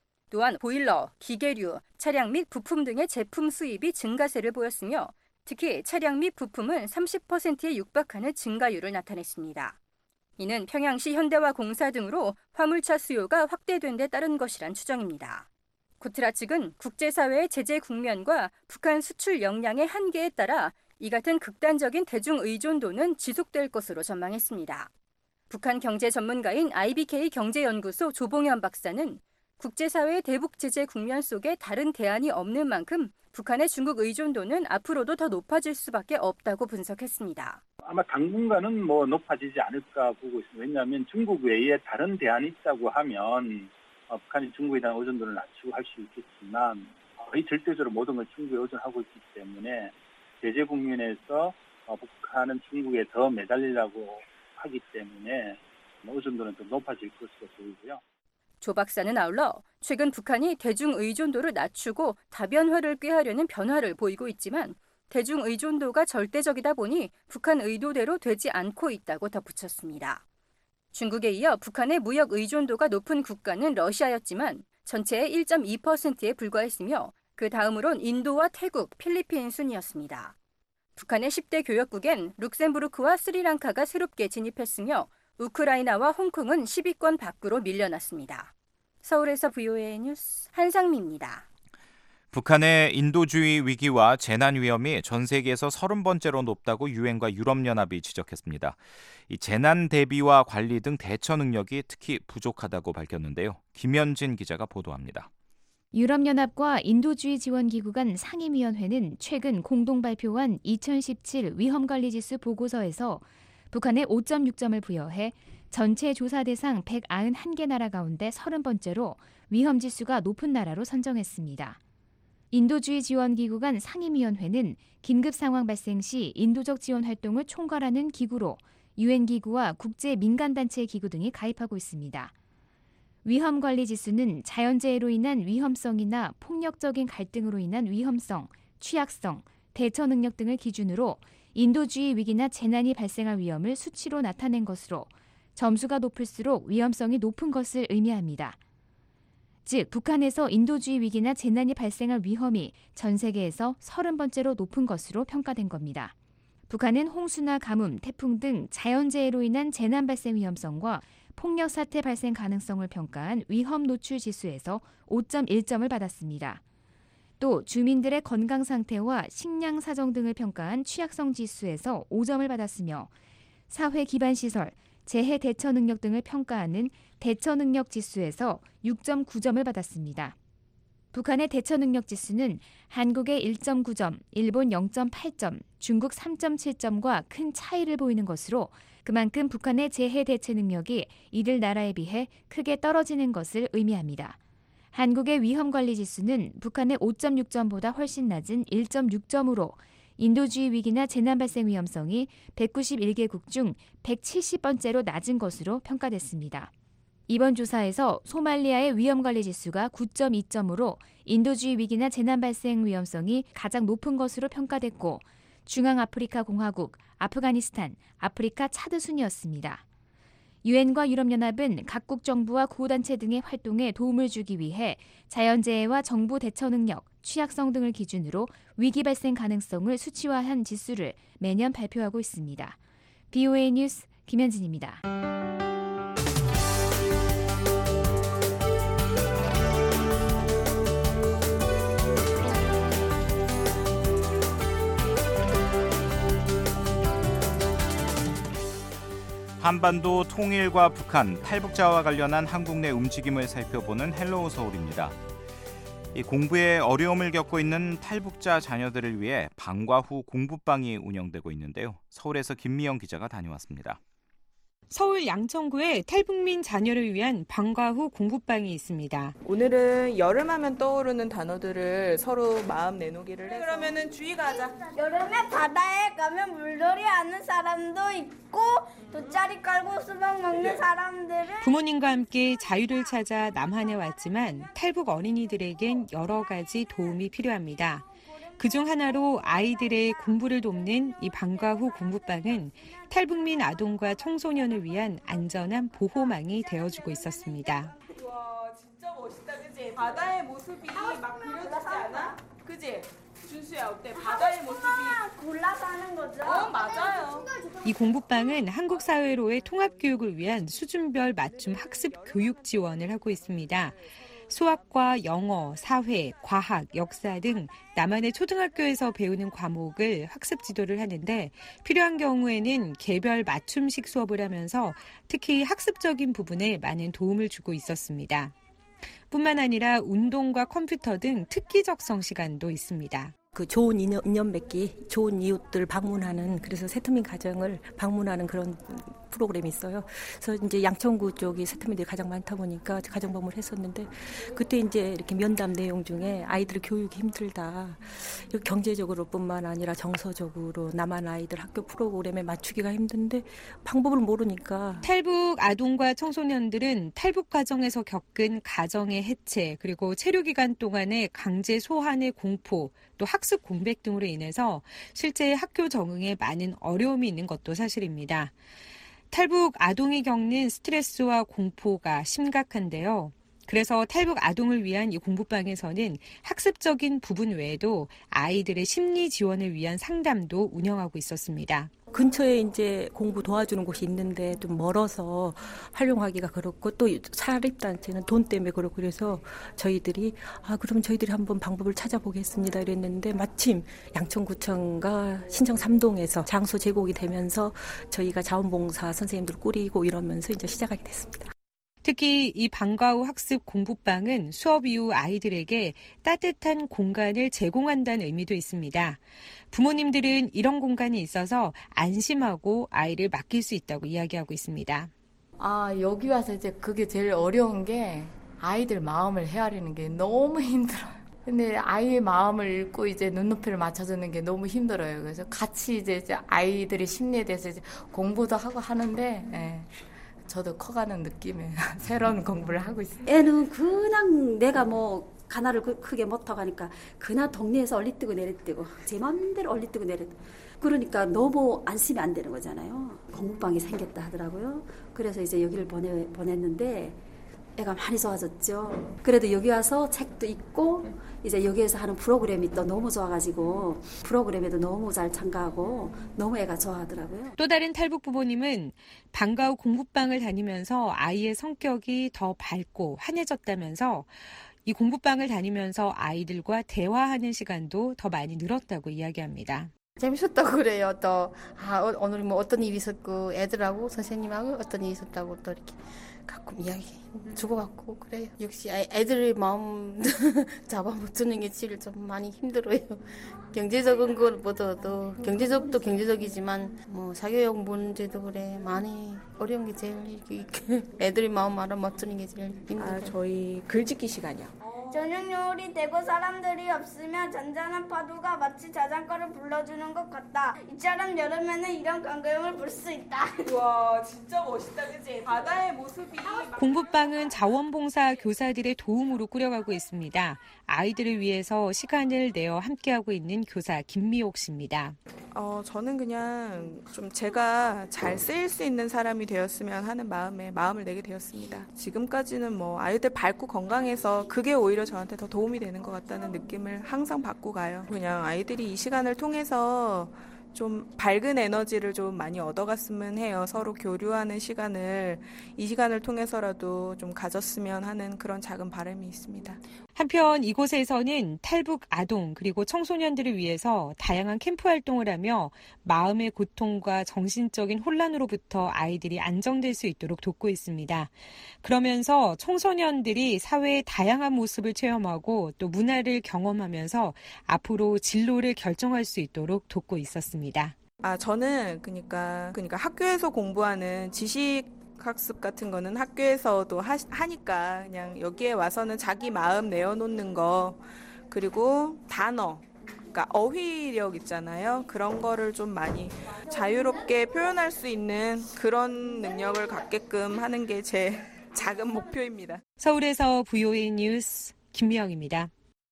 또한 보일러, 기계류, 차량 및 부품 등의 제품 수입이 증가세를 보였으며 특히 차량 및 부품은 30%에 육박하는 증가율을 나타냈습니다. 이는 평양시 현대화공사 등으로 화물차 수요가 확대된 데 따른 것이란 추정입니다. 코트라 측은 국제사회의 제재 국면과 북한 수출 역량의 한계에 따라 이 같은 극단적인 대중 의존도는 지속될 것으로 전망했습니다. 북한 경제 전문가인 IBK 경제연구소 조봉현 박사는 국제사회의 대북 제재 국면 속에 다른 대안이 없는 만큼 북한의 중국 의존도는 앞으로도 더 높아질 수밖에 없다고 분석했습니다. 아마 당분간은 높아지지 않을까 보고 있습니다. 왜냐하면 중국 외에 다른 대안이 있다고 하면 북한이 중국에 대한 의존도를 낮추고 할 수 있겠지만 거의 절대적으로 모든 걸 중국에 의존하고 있기 때문에 제재 국면에서 북한은 중국에 더 매달리려고 하기 때문에 의존도는 더 높아질 것으로 보이고요. 조 박사는 아울러 최근 북한이 대중 의존도를 낮추고 다변화를 꾀하려는 변화를 보이고 있지만 대중 의존도가 절대적이다 보니 북한 의도대로 되지 않고 있다고 덧붙였습니다. 중국에 이어 북한의 무역 의존도가 높은 국가는 러시아였지만 전체의 1.2%에 불과했으며 그 다음으론 인도와 태국, 필리핀 순이었습니다. 북한의 10대 교역국엔 룩셈부르크와 스리랑카가 새롭게 진입했으며 우크라이나와 홍콩은 10위권 밖으로 밀려났습니다. 서울에서 VOA 뉴스 한상미입니다. 북한의 인도주의 위기와 재난 위험이 전 세계에서 30번째로 높다고 유엔과 유럽연합이 지적했습니다. 이 재난 대비와 관리 등 대처 능력이 특히 부족하다고 밝혔는데요. 김현진 기자가 보도합니다. 유럽연합과 인도주의 지원기구 간 상임위원회는 최근 공동 발표한 2017 위험관리지수 보고서에서 북한에 5.6점을 부여해 전체 조사 대상 191개 나라 가운데 30번째로 위험지수가 높은 나라로 선정했습니다. 인도주의 지원기구 간 상임위원회는 긴급 상황 발생 시 인도적 지원 활동을 총괄하는 기구로 유엔기구와 국제 민간단체 기구 등이 가입하고 있습니다. 위험관리지수는 자연재해로 인한 위험성이나 폭력적인 갈등으로 인한 위험성, 취약성, 대처 능력 등을 기준으로 인도주의 위기나 재난이 발생할 위험을 수치로 나타낸 것으로 점수가 높을수록 위험성이 높은 것을 의미합니다. 즉, 북한에서 인도주의 위기나 재난이 발생할 위험이 전 세계에서 30번째로 높은 것으로 평가된 겁니다. 북한은 홍수나 가뭄, 태풍 등 자연재해로 인한 재난 발생 위험성과 폭력 사태 발생 가능성을 평가한 위험 노출 지수에서 5.1점을 받았습니다. 또 주민들의 건강 상태와 식량 사정 등을 평가한 취약성 지수에서 5점을 받았으며 사회 기반 시설, 재해 대처 능력 등을 평가하는 대처 능력 지수에서 6.9점을 받았습니다. 북한의 대처 능력 지수는 한국의 1.9점, 일본 0.8점, 중국 3.7점과 큰 차이를 보이는 것으로 그만큼 북한의 재해 대처 능력이 이들 나라에 비해 크게 떨어지는 것을 의미합니다. 한국의 위험관리 지수는 북한의 5.6점보다 훨씬 낮은 1.6점으로 인도주의 위기나 재난 발생 위험성이 191개국 중 170번째로 낮은 것으로 평가됐습니다. 이번 조사에서 소말리아의 위험관리 지수가 9.2점으로 인도주의 위기나 재난 발생 위험성이 가장 높은 것으로 평가됐고 중앙아프리카 공화국, 아프가니스탄, 아프리카 차드 순이었습니다. 유엔과 유럽연합은 각국 정부와 구호단체 등의 활동에 도움을 주기 위해 자연재해와 정부 대처 능력, 취약성 등을 기준으로 위기 발생 가능성을 수치화한 지수를 매년 발표하고 있습니다. VOA 뉴스 김현진입니다. 한반도 통일과 북한, 탈북자와 관련한 한국 내 움직임을 살펴보는 헬로우 서울입니다. 이 공부에 어려움을 겪고 있는 탈북자 자녀들을 위해 방과 후 공부방이 운영되고 있는데요. 서울에서 김미영 기자가 다녀왔습니다. 서울 양천구에 탈북민 자녀를 위한 방과 후 공부방이 있습니다. 오늘은 여름하면 떠오르는 단어들을 서로 마음 내놓기를 해서 그러면은 주희가 하자. 여름에 바다에 가면 물놀이 하는 사람도 있고 돗자리 깔고 수박 먹는 사람들은 부모님과 함께 자유를 찾아 남한에 왔지만 탈북 어린이들에겐 여러 가지 도움이 필요합니다. 그중 하나로 아이들의 공부를 돕는 이 방과 후 공부방은 탈북민 아동과 청소년을 위한 안전한 보호망이 되어주고 있었습니다. 와 진짜 멋있다, 그지? 바다의 모습이 막 그려지지 않아? 그지? 준수야 어때? 바다의 모습이 골라서 하는 거죠? 맞아요. 이 공부방은 한국 사회로의 통합 교육을 위한 수준별 맞춤 학습 교육 지원을 하고 있습니다. 수학과 영어, 사회, 과학, 역사 등 남한의 초등학교에서 배우는 과목을 학습 지도를 하는데 필요한 경우에는 개별 맞춤식 수업을 하면서 특히 학습적인 부분에 많은 도움을 주고 있었습니다. 뿐만 아니라 운동과 컴퓨터 등 특기적성 시간도 있습니다. 그 좋은 인연 맺기, 좋은 이웃들 방문하는, 그래서 세트민 가정을 방문하는 그런 프로그램이 있어요. 그래서 이제 양천구 쪽이 세트민들이 가장 많다 보니까 가정 방문을 했었는데 그때 이제 이렇게 면담 내용 중에 아이들 교육이 힘들다. 경제적으로뿐만 아니라 정서적으로 남한 아이들 학교 프로그램에 맞추기가 힘든데 방법을 모르니까. 탈북 아동과 청소년들은 탈북 과정에서 겪은 가정의 해체 그리고 체류 기간 동안의 강제 소환의 공포 또 학습 공백 등으로 인해서 실제 학교 적응에 많은 어려움이 있는 것도 사실입니다. 탈북 아동이 겪는 스트레스와 공포가 심각한데요. 그래서 탈북 아동을 위한 이 공부방에서는 학습적인 부분 외에도 아이들의 심리 지원을 위한 상담도 운영하고 있었습니다. 근처에 이제 공부 도와주는 곳이 있는데 좀 멀어서 활용하기가 그렇고 또 사립단체는 돈 때문에 그렇고 그래서 저희들이 그럼 저희들이 한번 방법을 찾아보겠습니다 이랬는데 마침 양천구청과 신청 3동에서 장소 제공이 되면서 저희가 자원봉사 선생님들 꾸리고 이러면서 이제 시작하게 됐습니다. 특히 이 방과 후 학습 공부방은 수업 이후 아이들에게 따뜻한 공간을 제공한다는 의미도 있습니다. 부모님들은 이런 공간이 있어서 안심하고 아이를 맡길 수 있다고 이야기하고 있습니다. 여기 와서 이제 그게 제일 어려운 게 아이들 마음을 헤아리는 게 너무 힘들어요. 근데 아이의 마음을 읽고 이제 눈높이를 맞춰주는 게 너무 힘들어요. 그래서 같이 이제 아이들의 심리에 대해서 이제 공부도 하고 하는데, 저도 커가는 느낌에 새로운 공부를 하고 있어요. 애는 그냥 내가 뭐 가나를 크게 못하고 하니까 그냥 동네에서 얼리뜨고 내리뜨고 제 맘대로 얼리뜨고 내리뜨고 그러니까 너무 안심이 안 되는 거잖아요. 공부방이 생겼다 하더라고요. 그래서 이제 여기를 보냈는데 애가 많이 좋아졌죠. 그래도 여기 와서 책도 읽고 이제 여기에서 하는 프로그램이 또 너무 좋아가지고 프로그램에도 너무 잘 참가하고 너무 애가 좋아하더라고요. 또 다른 탈북 부모님은 방과 후 공부방을 다니면서 아이의 성격이 더 밝고 환해졌다면서 이 공부방을 다니면서 아이들과 대화하는 시간도 더 많이 늘었다고 이야기합니다. 재밌었다고 그래요. 또 오늘 뭐 어떤 일이 있었고 애들하고 선생님하고 어떤 일이 있었다고 또 이렇게 가끔 이야기 주고받고 그래요. 역시 애들의 마음 잡아먹는 게 제일 좀 많이 힘들어요. 경제적인 것보다도 경제적도 경제적이지만 뭐 사교육 문제도 그래 많이 어려운 게 제일 애들의 마음 알아맞추는 게 제일 힘들어요. 저희 글짓기 시간이요. 저녁 요리 대구 사람들이 없으면 잔잔한 파도가 마치 자장가를 불러주는 것 같다. 이처럼 여름에는 이런 광경을 볼 수 있다. 와 진짜 멋있다 그치? 바다의 모습이 공부방은 자원봉사 교사들의 도움으로 꾸려가고 있습니다. 아이들을 위해서 시간을 내어 함께하고 있는 교사 김미옥 씨입니다. 저는 그냥 좀 제가 잘 쓰일 수 있는 사람이 되었으면 하는 마음에 마음을 내게 되었습니다. 지금까지는 뭐 아이들 밝고 건강해서 그게 오히려 저한테 더 도움이 되는 것 같다는 느낌을 항상 받고 가요. 그냥 아이들이 이 시간을 통해서 좀 밝은 에너지를 좀 많이 얻어갔으면 해요. 서로 교류하는 시간을 이 시간을 통해서라도 좀 가졌으면 하는 그런 작은 바람이 있습니다. 한편 이곳에서는 탈북 아동 그리고 청소년들을 위해서 다양한 캠프 활동을 하며 마음의 고통과 정신적인 혼란으로부터 아이들이 안정될 수 있도록 돕고 있습니다. 그러면서 청소년들이 사회의 다양한 모습을 체험하고 또 문화를 경험하면서 앞으로 진로를 결정할 수 있도록 돕고 있었습니다. 저는 그러니까 학교에서 공부하는 지식 학습 같은 거는 학교에서도 하니까 그냥 여기에 와서는 자기 마음 내어놓는 거 그리고 단어 그러니까 어휘력 있잖아요. 그런 거를 좀 많이 자유롭게 표현할 수 있는 그런 능력을 갖게끔 하는 게 제 작은 목표입니다. 서울에서 VOA 뉴스 김미영입니다.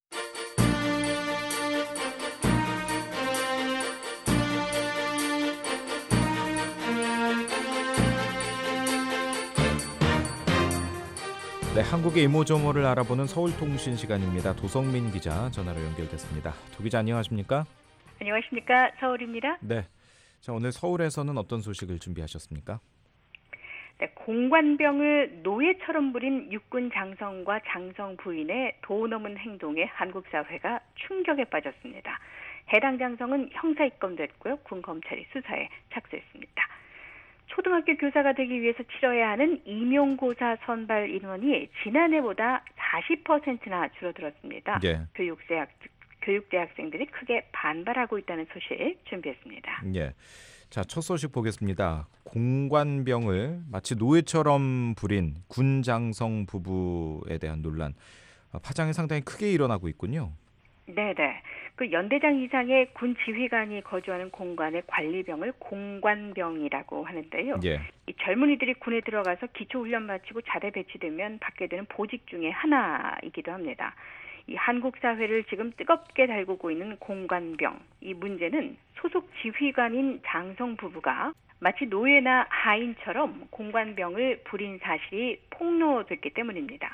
네, 한국의 이모저모를 알아보는 서울통신 시간입니다. 도성민 기자 전화로 연결됐습니다. 도 기자 안녕하십니까? 안녕하십니까? 서울입니다. 네, 자 오늘 서울에서는 어떤 소식을 준비하셨습니까? 네, 공관병을 노예처럼 부린 육군 장성과 장성 부인의 도 넘은 행동에 한국 사회가 충격에 빠졌습니다. 해당 장성은 형사 입건됐고요. 군 검찰이 수사에 착수했습니다. 초등학교 교사가 되기 위해서 치러야 하는 임용고사 선발 인원이 지난해보다 40%나 줄어들었습니다. 예. 교육대 학생들이 크게 반발하고 있다는 소식 준비했습니다. 예. 자, 첫 소식 보겠습니다. 공관병을 마치 노예처럼 부린 군장성 부부에 대한 논란. 파장이 상당히 크게 일어나고 있군요. 네네. 그 연대장 이상의 군 지휘관이 거주하는 공관의 관리병을 공관병이라고 하는데요. 예. 이 젊은이들이 군에 들어가서 기초훈련 마치고 자대 배치되면 받게 되는 보직 중에 하나이기도 합니다. 이 한국 사회를 지금 뜨겁게 달구고 있는 공관병. 이 문제는 소속 지휘관인 장성 부부가 마치 노예나 하인처럼 공관병을 부린 사실이 폭로됐기 때문입니다.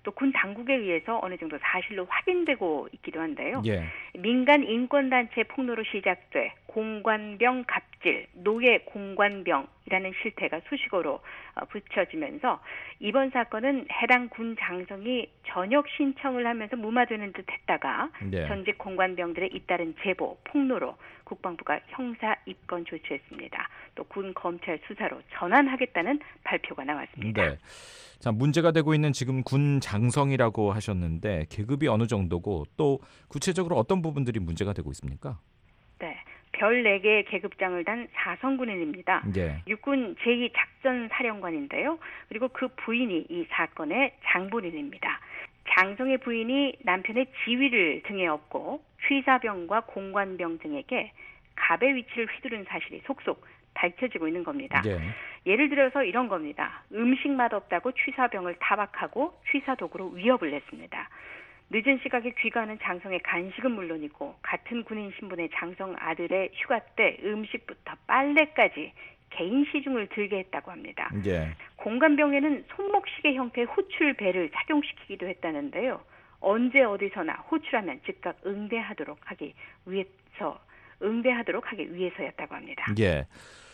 또 군 당국에 의해서 어느 정도 사실로 확인되고 있기도 한데요. 예. 민간 인권단체 폭로로 시작돼 공관병 갑질, 노예 공관병이라는 실태가 수식어로 붙여지면서 이번 사건은 해당 군 장성이 전역 신청을 하면서 무마되는 듯 했다가 네. 전직 공관병들의 잇따른 제보, 폭로로 국방부가 형사 입건 조치했습니다. 또 군 검찰 수사로 전환하겠다는 발표가 나왔습니다. 네. 자, 문제가 되고 있는 지금 군 장성이라고 하셨는데 계급이 어느 정도고 또 구체적으로 어떤 부분들이 문제가 되고 있습니까? 네. 별 4개의 계급장을 단 4성군인입니다. 예. 육군 제2작전사령관인데요. 그리고 그 부인이 이 사건의 장본인입니다. 장성의 부인이 남편의 지위를 등에 업고 취사병과 공관병 등에게 갑의 위치를 휘두른 사실이 속속 밝혀지고 있는 겁니다. 예. 예를 들어서 이런 겁니다. 음식 맛없다고 취사병을 타박하고 취사독으로 위협을 했습니다. 늦은 시각에 귀가하는 장성의 간식은 물론이고 같은 군인 신분의 장성 아들의 휴가 때 음식부터 빨래까지 개인 시중을 들게 했다고 합니다. 예. 공관병에는 손목시계 형태의 호출벨을 착용시키기도 했다는데요. 언제 어디서나 호출하면 즉각 응대하도록 하기 위해서였다고 합니다. 예.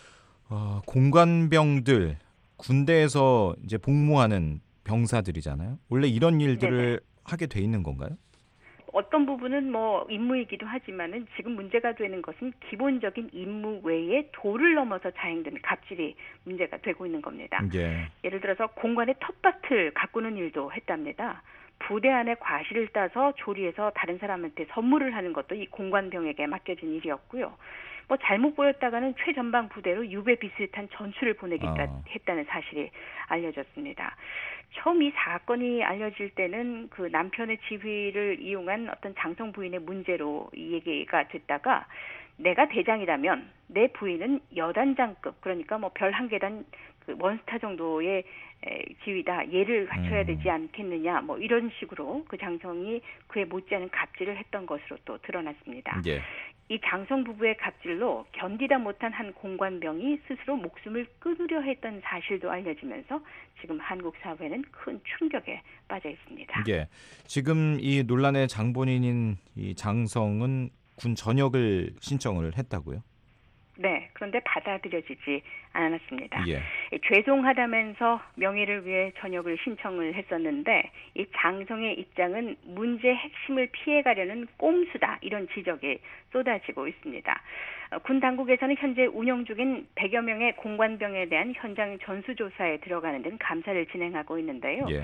공관병들 군대에서 이제 복무하는 병사들이잖아요. 원래 이런 일들을 네네. 하게 돼 있는 건가요? 어떤 부분은 뭐 임무이기도 하지만은 지금 문제가 되는 것은 기본적인 임무 외에 도를 넘어서 자행되는 갑질이 문제가 되고 있는 겁니다. 예. 예를 들어서 공관의 텃밭을 가꾸는 일도 했답니다. 부대 안에 과실을 따서 조리해서 다른 사람한테 선물을 하는 것도 이 공관병에게 맡겨진 일이었고요. 뭐 잘못 보였다가는 최전방 부대로 유배 비슷한 전술을 했다는 사실이 알려졌습니다. 처음 이 사건이 알려질 때는 그 남편의 지휘를 이용한 어떤 장성 부인의 문제로 이 얘기가 됐다가 내가 대장이라면 내 부인은 여단장급, 그러니까 뭐 별 한 계단 그 원스타 정도의 지위다, 예를 갖춰야 되지 않겠느냐, 뭐 이런 식으로 그 장성이 그에 못지않은 갑질을 했던 것으로 또 드러났습니다. 예. 이 장성 부부의 갑질로 견디다 못한 한 공관병이 스스로 목숨을 끊으려 했던 사실도 알려지면서 지금 한국 사회는 큰 충격에 빠져 있습니다. 예. 지금 이 논란의 장본인인 이 장성은 군 전역을 신청을 했다고요? 네, 그런데 받아들여지지 않았습니다. 예. 죄송하다면서 명예를 위해 전역을 신청을 했었는데 이 장성의 입장은 문제 핵심을 피해가려는 꼼수다, 이런 지적이 쏟아지고 있습니다. 군 당국에서는 현재 운영 중인 100여 명의 공관병에 대한 현장 전수조사에 들어가는 등 감사를 진행하고 있는데요. 예.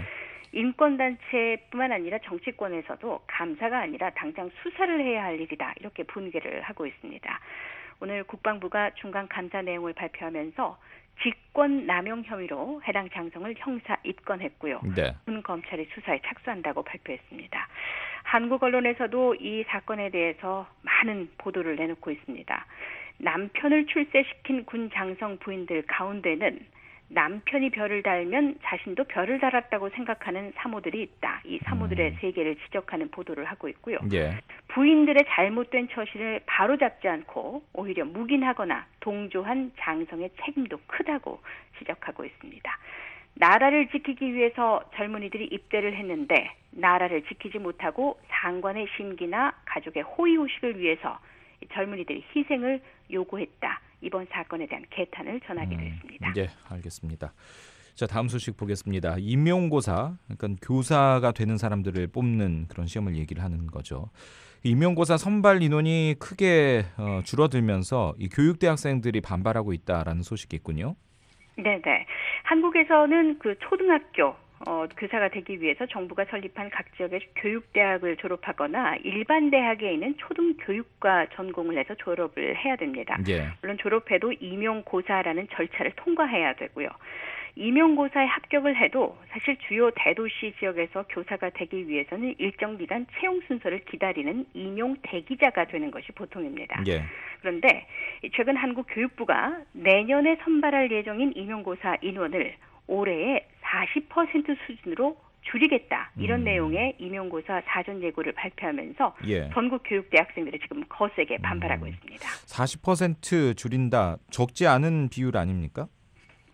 인권단체뿐만 아니라 정치권에서도 감사가 아니라 당장 수사를 해야 할 일이다, 이렇게 분개를 하고 있습니다. 오늘 국방부가 중간 감사 내용을 발표하면서 직권 남용 혐의로 해당 장성을 형사 입건했고요. 네. 군 검찰이 수사에 착수한다고 발표했습니다. 한국 언론에서도 이 사건에 대해서 많은 보도를 내놓고 있습니다. 남편을 출세시킨 군 장성 부인들 가운데는 남편이 별을 달면 자신도 별을 달았다고 생각하는 사모들이 있다. 이 사모들의 세계를 지적하는 보도를 하고 있고요. 예. 부인들의 잘못된 처신을 바로잡지 않고 오히려 묵인하거나 동조한 장성의 책임도 크다고 지적하고 있습니다. 나라를 지키기 위해서 젊은이들이 입대를 했는데 나라를 지키지 못하고 상관의 심기나 가족의 호의호식을 위해서 젊은이들이 희생을 요구했다. 이번 사건에 대한 개탄을 전하기도 했습니다. 네, 알겠습니다. 자, 다음 소식 보겠습니다. 임용고사, 그러니까 교사가 되는 사람들을 뽑는 그런 시험을 얘기를 하는 거죠. 임용고사 선발 인원이 크게 줄어들면서 이 교육대학생들이 반발하고 있다라는 소식이 있군요. 네네. 한국에서는 그 초등학교 교사가 되기 위해서 정부가 설립한 각 지역의 교육대학을 졸업하거나 일반 대학에 있는 초등교육과 전공을 해서 졸업을 해야 됩니다. 예. 물론 졸업해도 임용고사라는 절차를 통과해야 되고요. 임용고사에 합격을 해도 사실 주요 대도시 지역에서 교사가 되기 위해서는 일정 기간 채용 순서를 기다리는 임용 대기자가 되는 것이 보통입니다. 예. 그런데 최근 한국교육부가 내년에 선발할 예정인 임용고사 인원을 올해의 40% 수준으로 줄이겠다, 이런 내용의 임용고사 사전 예고를 발표하면서 예. 전국 교육대학생들이 지금 거세게 반발하고 있습니다. 40% 줄인다, 적지 않은 비율 아닙니까?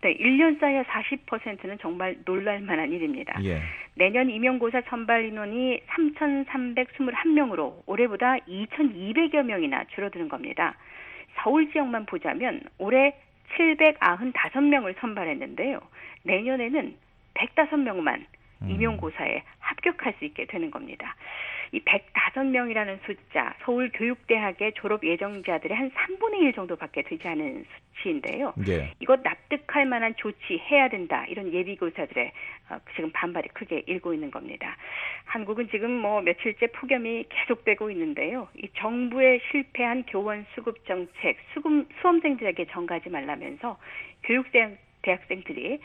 네, 1년 사이에 40%는 정말 놀랄만한 일입니다. 예. 내년 임용고사 선발 인원이 3,321명으로 올해보다 2,200여 명이나 줄어드는 겁니다. 서울 지역만 보자면 올해 795명을 선발했는데요. 내년에는 105명만 임용고사에 합격할 수 있게 되는 겁니다. 이 105명이라는 숫자, 서울교육대학의 졸업 예정자들의 한 3분의 1 정도밖에 되지 않은 수치인데요. 예. 이것 납득할 만한 조치해야 된다. 이런 예비교사들의 지금 반발이 크게 일고 있는 겁니다. 한국은 지금 며칠째 폭염이 계속되고 있는데요. 이 정부의 실패한 교원 수급 정책, 수험생들에게 전가하지 말라면서 대학생들이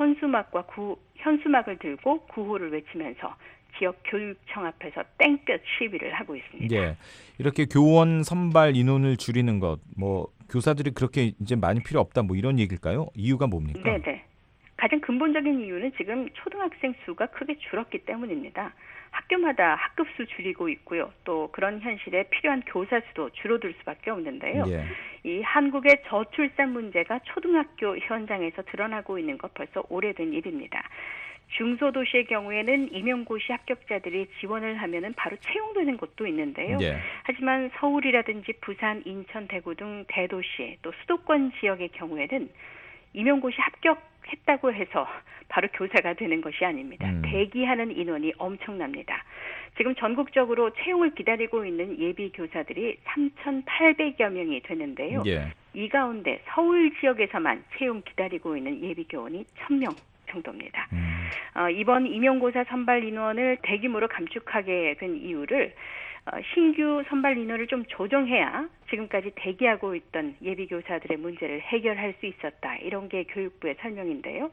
현수막을 들고 구호를 외치면서 지역 교육청 앞에서 땡볕 시위를 하고 있습니다. 예. 이렇게 교원 선발 인원을 줄이는 것, 교사들이 그렇게 이제 많이 필요 없다, 이런 얘기일까요? 이유가 뭡니까? 네. 가장 근본적인 이유는 지금 초등학생 수가 크게 줄었기 때문입니다. 학교마다 학급수 줄이고 있고요. 또 그런 현실에 필요한 교사 수도 줄어들 수밖에 없는데요. 예. 이 한국의 저출산 문제가 초등학교 현장에서 드러나고 있는 것 벌써 오래된 일입니다. 중소도시의 경우에는 임용고시 합격자들이 지원을 하면은 바로 채용되는 곳도 있는데요. 예. 하지만 서울이라든지 부산, 인천, 대구 등 대도시 또 수도권 지역의 경우에는 임용고시 합격했다고 해서 바로 교사가 되는 것이 아닙니다. 대기하는 인원이 엄청납니다. 지금 전국적으로 채용을 기다리고 있는 예비 교사들이 3,800여 명이 되는데요. 예. 이 가운데 서울 지역에서만 채용 기다리고 있는 예비 교원이 1,000명 정도입니다. 이번 임용고사 선발 인원을 대규모로 감축하게 된 이유를 신규 선발 인원을 좀 조정해야 지금까지 대기하고 있던 예비교사들의 문제를 해결할 수 있었다. 이런 게 교육부의 설명인데요.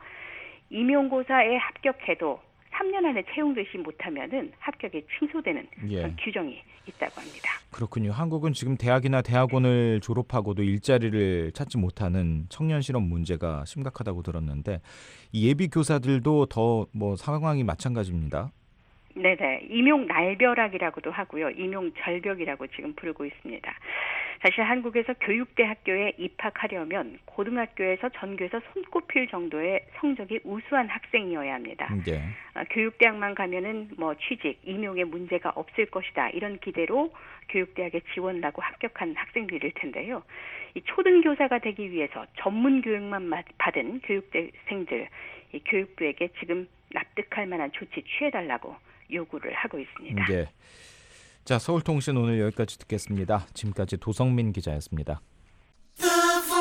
임용고사에 합격해도 3년 안에 채용되지 못하면은 합격이 취소되는 그런 규정이 있다고 합니다. 그렇군요. 한국은 지금 대학이나 대학원을 졸업하고도 일자리를 찾지 못하는 청년 실업 문제가 심각하다고 들었는데 이 예비 교사들도 더 상황이 마찬가지입니다. 네네. 임용 날벼락이라고도 하고요. 임용 절벽이라고 지금 부르고 있습니다. 사실 한국에서 교육대학교에 입학하려면 고등학교에서 전교에서 손꼽힐 정도의 성적이 우수한 학생이어야 합니다. 네. 교육대학만 가면은 취직, 임용에 문제가 없을 것이다. 이런 기대로 교육대학에 지원을 하고 합격한 학생들일 텐데요. 이 초등교사가 되기 위해서 전문 교육만 받은 교육생들, 이 교육부에게 지금 납득할 만한 조치 취해달라고 요구를 하고 있습니다. 네. 자, 서울통신 오늘 여기까지 듣겠습니다. 지금까지 도성민 기자였습니다. The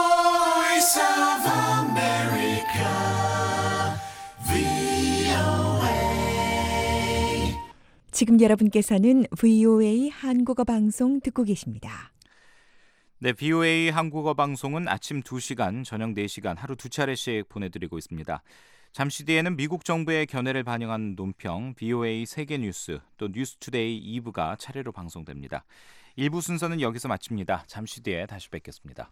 Voice of America, VOA. 지금 여러분께서는 VOA 한국어 방송 듣고 계십니다. 네, VOA 한국어 방송은 아침 2시간, 저녁 4시간 하루 2차례씩 보내드리고 있습니다. 잠시 뒤에는 미국 정부의 견해를 반영한 논평, VOA 세계뉴스, 또 뉴스투데이 2부가 차례로 방송됩니다. 1부 순서는 여기서 마칩니다. 잠시 뒤에 다시 뵙겠습니다.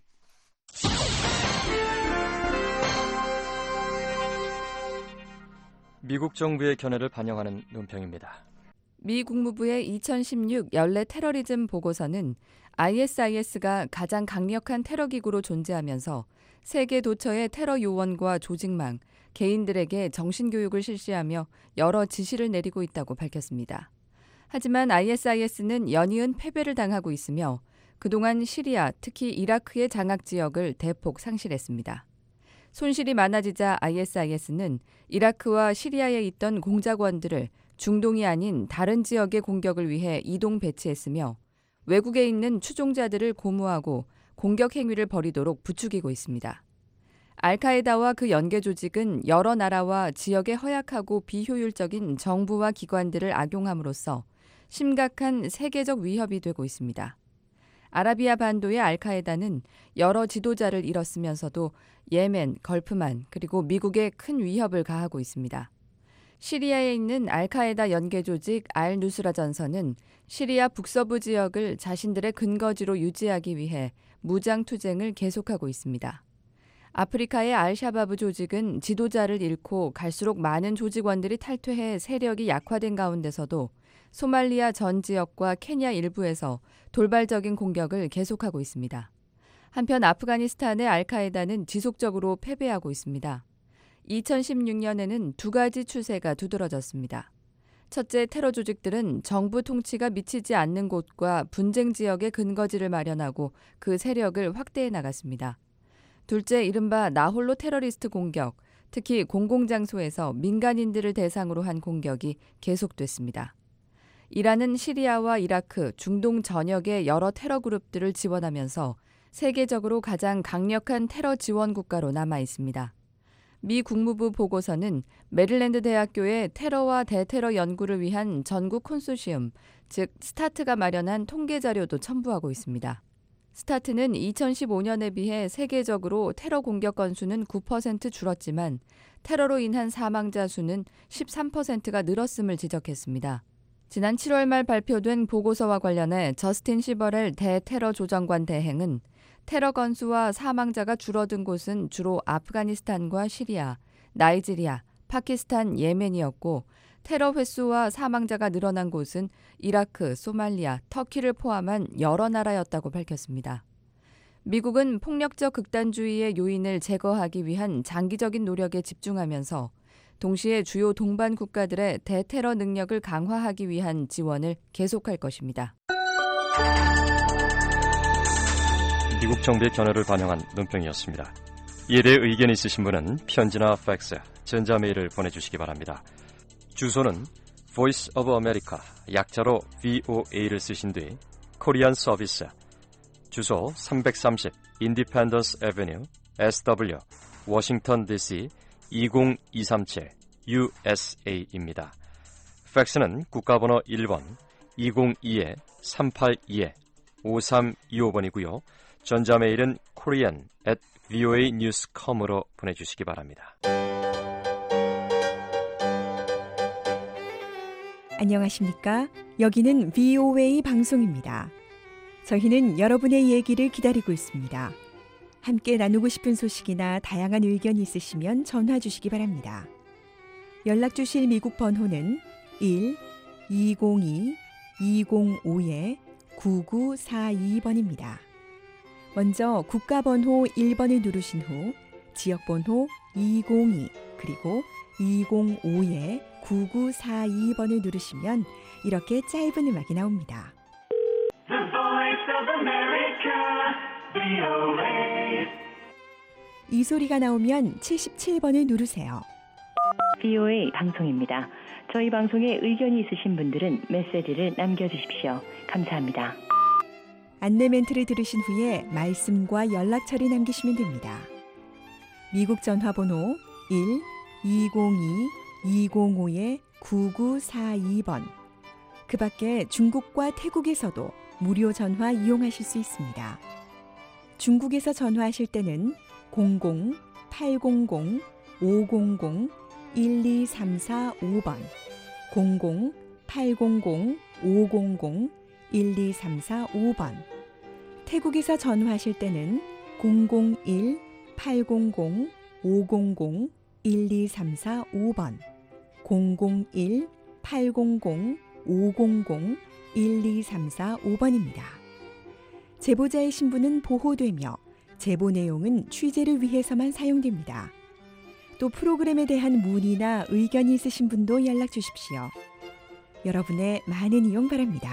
미국 정부의 견해를 반영하는 논평입니다. 미 국무부의 2016 연례 테러리즘 보고서는 ISIS가 가장 강력한 테러기구로 존재하면서 세계 도처의 테러 요원과 조직망, 개인들에게 정신교육을 실시하며 여러 지시를 내리고 있다고 밝혔습니다. 하지만 ISIS는 연이은 패배를 당하고 있으며 그동안 시리아, 특히 이라크의 장악 지역을 대폭 상실했습니다. 손실이 많아지자 ISIS는 이라크와 시리아에 있던 공작원들을 중동이 아닌 다른 지역의 공격을 위해 이동 배치했으며 외국에 있는 추종자들을 고무하고 공격 행위를 벌이도록 부추기고 있습니다. 알카에다와 그 연계 조직은 여러 나라와 지역에 허약하고 비효율적인 정부와 기관들을 악용함으로써 심각한 세계적 위협이 되고 있습니다. 아라비아 반도의 알카에다는 여러 지도자를 잃었으면서도 예멘, 걸프만 그리고 미국에 큰 위협을 가하고 있습니다. 시리아에 있는 알카에다 연계 조직 알-누스라 전선은 시리아 북서부 지역을 자신들의 근거지로 유지하기 위해 무장 투쟁을 계속하고 있습니다. 아프리카의 알샤바브 조직은 지도자를 잃고 갈수록 많은 조직원들이 탈퇴해 세력이 약화된 가운데서도 소말리아 전 지역과 케냐 일부에서 돌발적인 공격을 계속하고 있습니다. 한편 아프가니스탄의 알카에다는 지속적으로 패배하고 있습니다. 2016년에는 두 가지 추세가 두드러졌습니다. 첫째, 테러 조직들은 정부 통치가 미치지 않는 곳과 분쟁 지역에 근거지를 마련하고 그 세력을 확대해 나갔습니다. 둘째, 이른바 나홀로 테러리스트 공격, 특히 공공장소에서 민간인들을 대상으로 한 공격이 계속됐습니다. 이란은 시리아와 이라크, 중동 전역의 여러 테러 그룹들을 지원하면서 세계적으로 가장 강력한 테러 지원 국가로 남아 있습니다. 미 국무부 보고서는 메릴랜드 대학교의 테러와 대테러 연구를 위한 전국 콘소시엄, 즉 스타트가 마련한 통계 자료도 첨부하고 있습니다. 스타트는 2015년에 비해 세계적으로 테러 공격 건수는 9% 줄었지만 테러로 인한 사망자 수는 13%가 늘었음을 지적했습니다. 지난 7월 말 발표된 보고서와 관련해 저스틴 시버렐 대테러 조정관 대행은 테러 건수와 사망자가 줄어든 곳은 주로 아프가니스탄과 시리아, 나이지리아, 파키스탄, 예멘이었고 테러 횟수와 사망자가 늘어난 곳은 이라크, 소말리아, 터키를 포함한 여러 나라였다고 밝혔습니다. 미국은 폭력적 극단주의의 요인을 제거하기 위한 장기적인 노력에 집중하면서 동시에 주요 동반 국가들의 대테러 능력을 강화하기 위한 지원을 계속할 것입니다. 미국 정부의 견해를 반영한 논평이었습니다. 이에 대해 의견이 있으신 분은 편지나 팩스, 전자메일을 보내주시기 바랍니다. 주소는 Voice of America, 약자로 VOA를 쓰신 뒤 코리안 서비스, 주소 330 Independence Avenue, SW, 워싱턴 DC 20237 USA입니다. 팩스는 국가번호 1번 202-382-5325번이고요. 전자메일은 korean@voanews.com으로 보내주시기 바랍니다. 안녕하십니까? 여기는 VOA 방송입니다. 저희는 여러분의 얘기를 기다리고 있습니다. 함께 나누고 싶은 소식이나 다양한 의견이 있으시면 전화 주시기 바랍니다. 연락 주실 미국 번호는 1-202-205-9942번입니다. 먼저 국가번호 1번을 누르신 후 지역번호 202 그리고 205-9942번을 누르시면 이렇게 짧은 음악이 나옵니다. The Voice of America, VOA. 이 소리가 나오면 77번을 누르세요. VOA 방송입니다. 저희 방송에 의견이 있으신 분들은 메시지를 남겨주십시오. 감사합니다. 안내 멘트를 들으신 후에 말씀과 연락처를 남기시면 됩니다. 미국 전화번호 1-202-205-9942번. 그 밖에 중국과 태국에서도 무료 전화 이용하실 수 있습니다. 중국에서 전화하실 때는 00-800-500-12345번, 00-800-500-12345번. 태국에서 전화하실 때는 001-800-500-12345번, 001-800-500-12345번입니다. 제보자의 신분은 보호되며 제보 내용은 취재를 위해서만 사용됩니다. 또 프로그램에 대한 문의나 의견이 있으신 분도 연락 주십시오. 여러분의 많은 이용 바랍니다.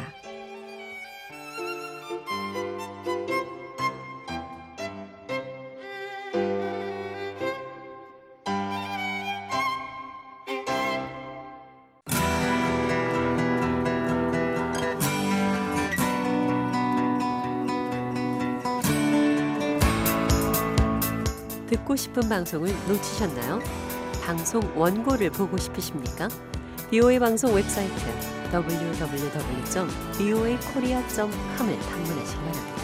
듣고 싶은 방송을 놓치셨나요? 방송 원고를 보고 싶으십니까? VOA 방송 웹사이트 www.voakorea.com을 방문하시기 바랍니다.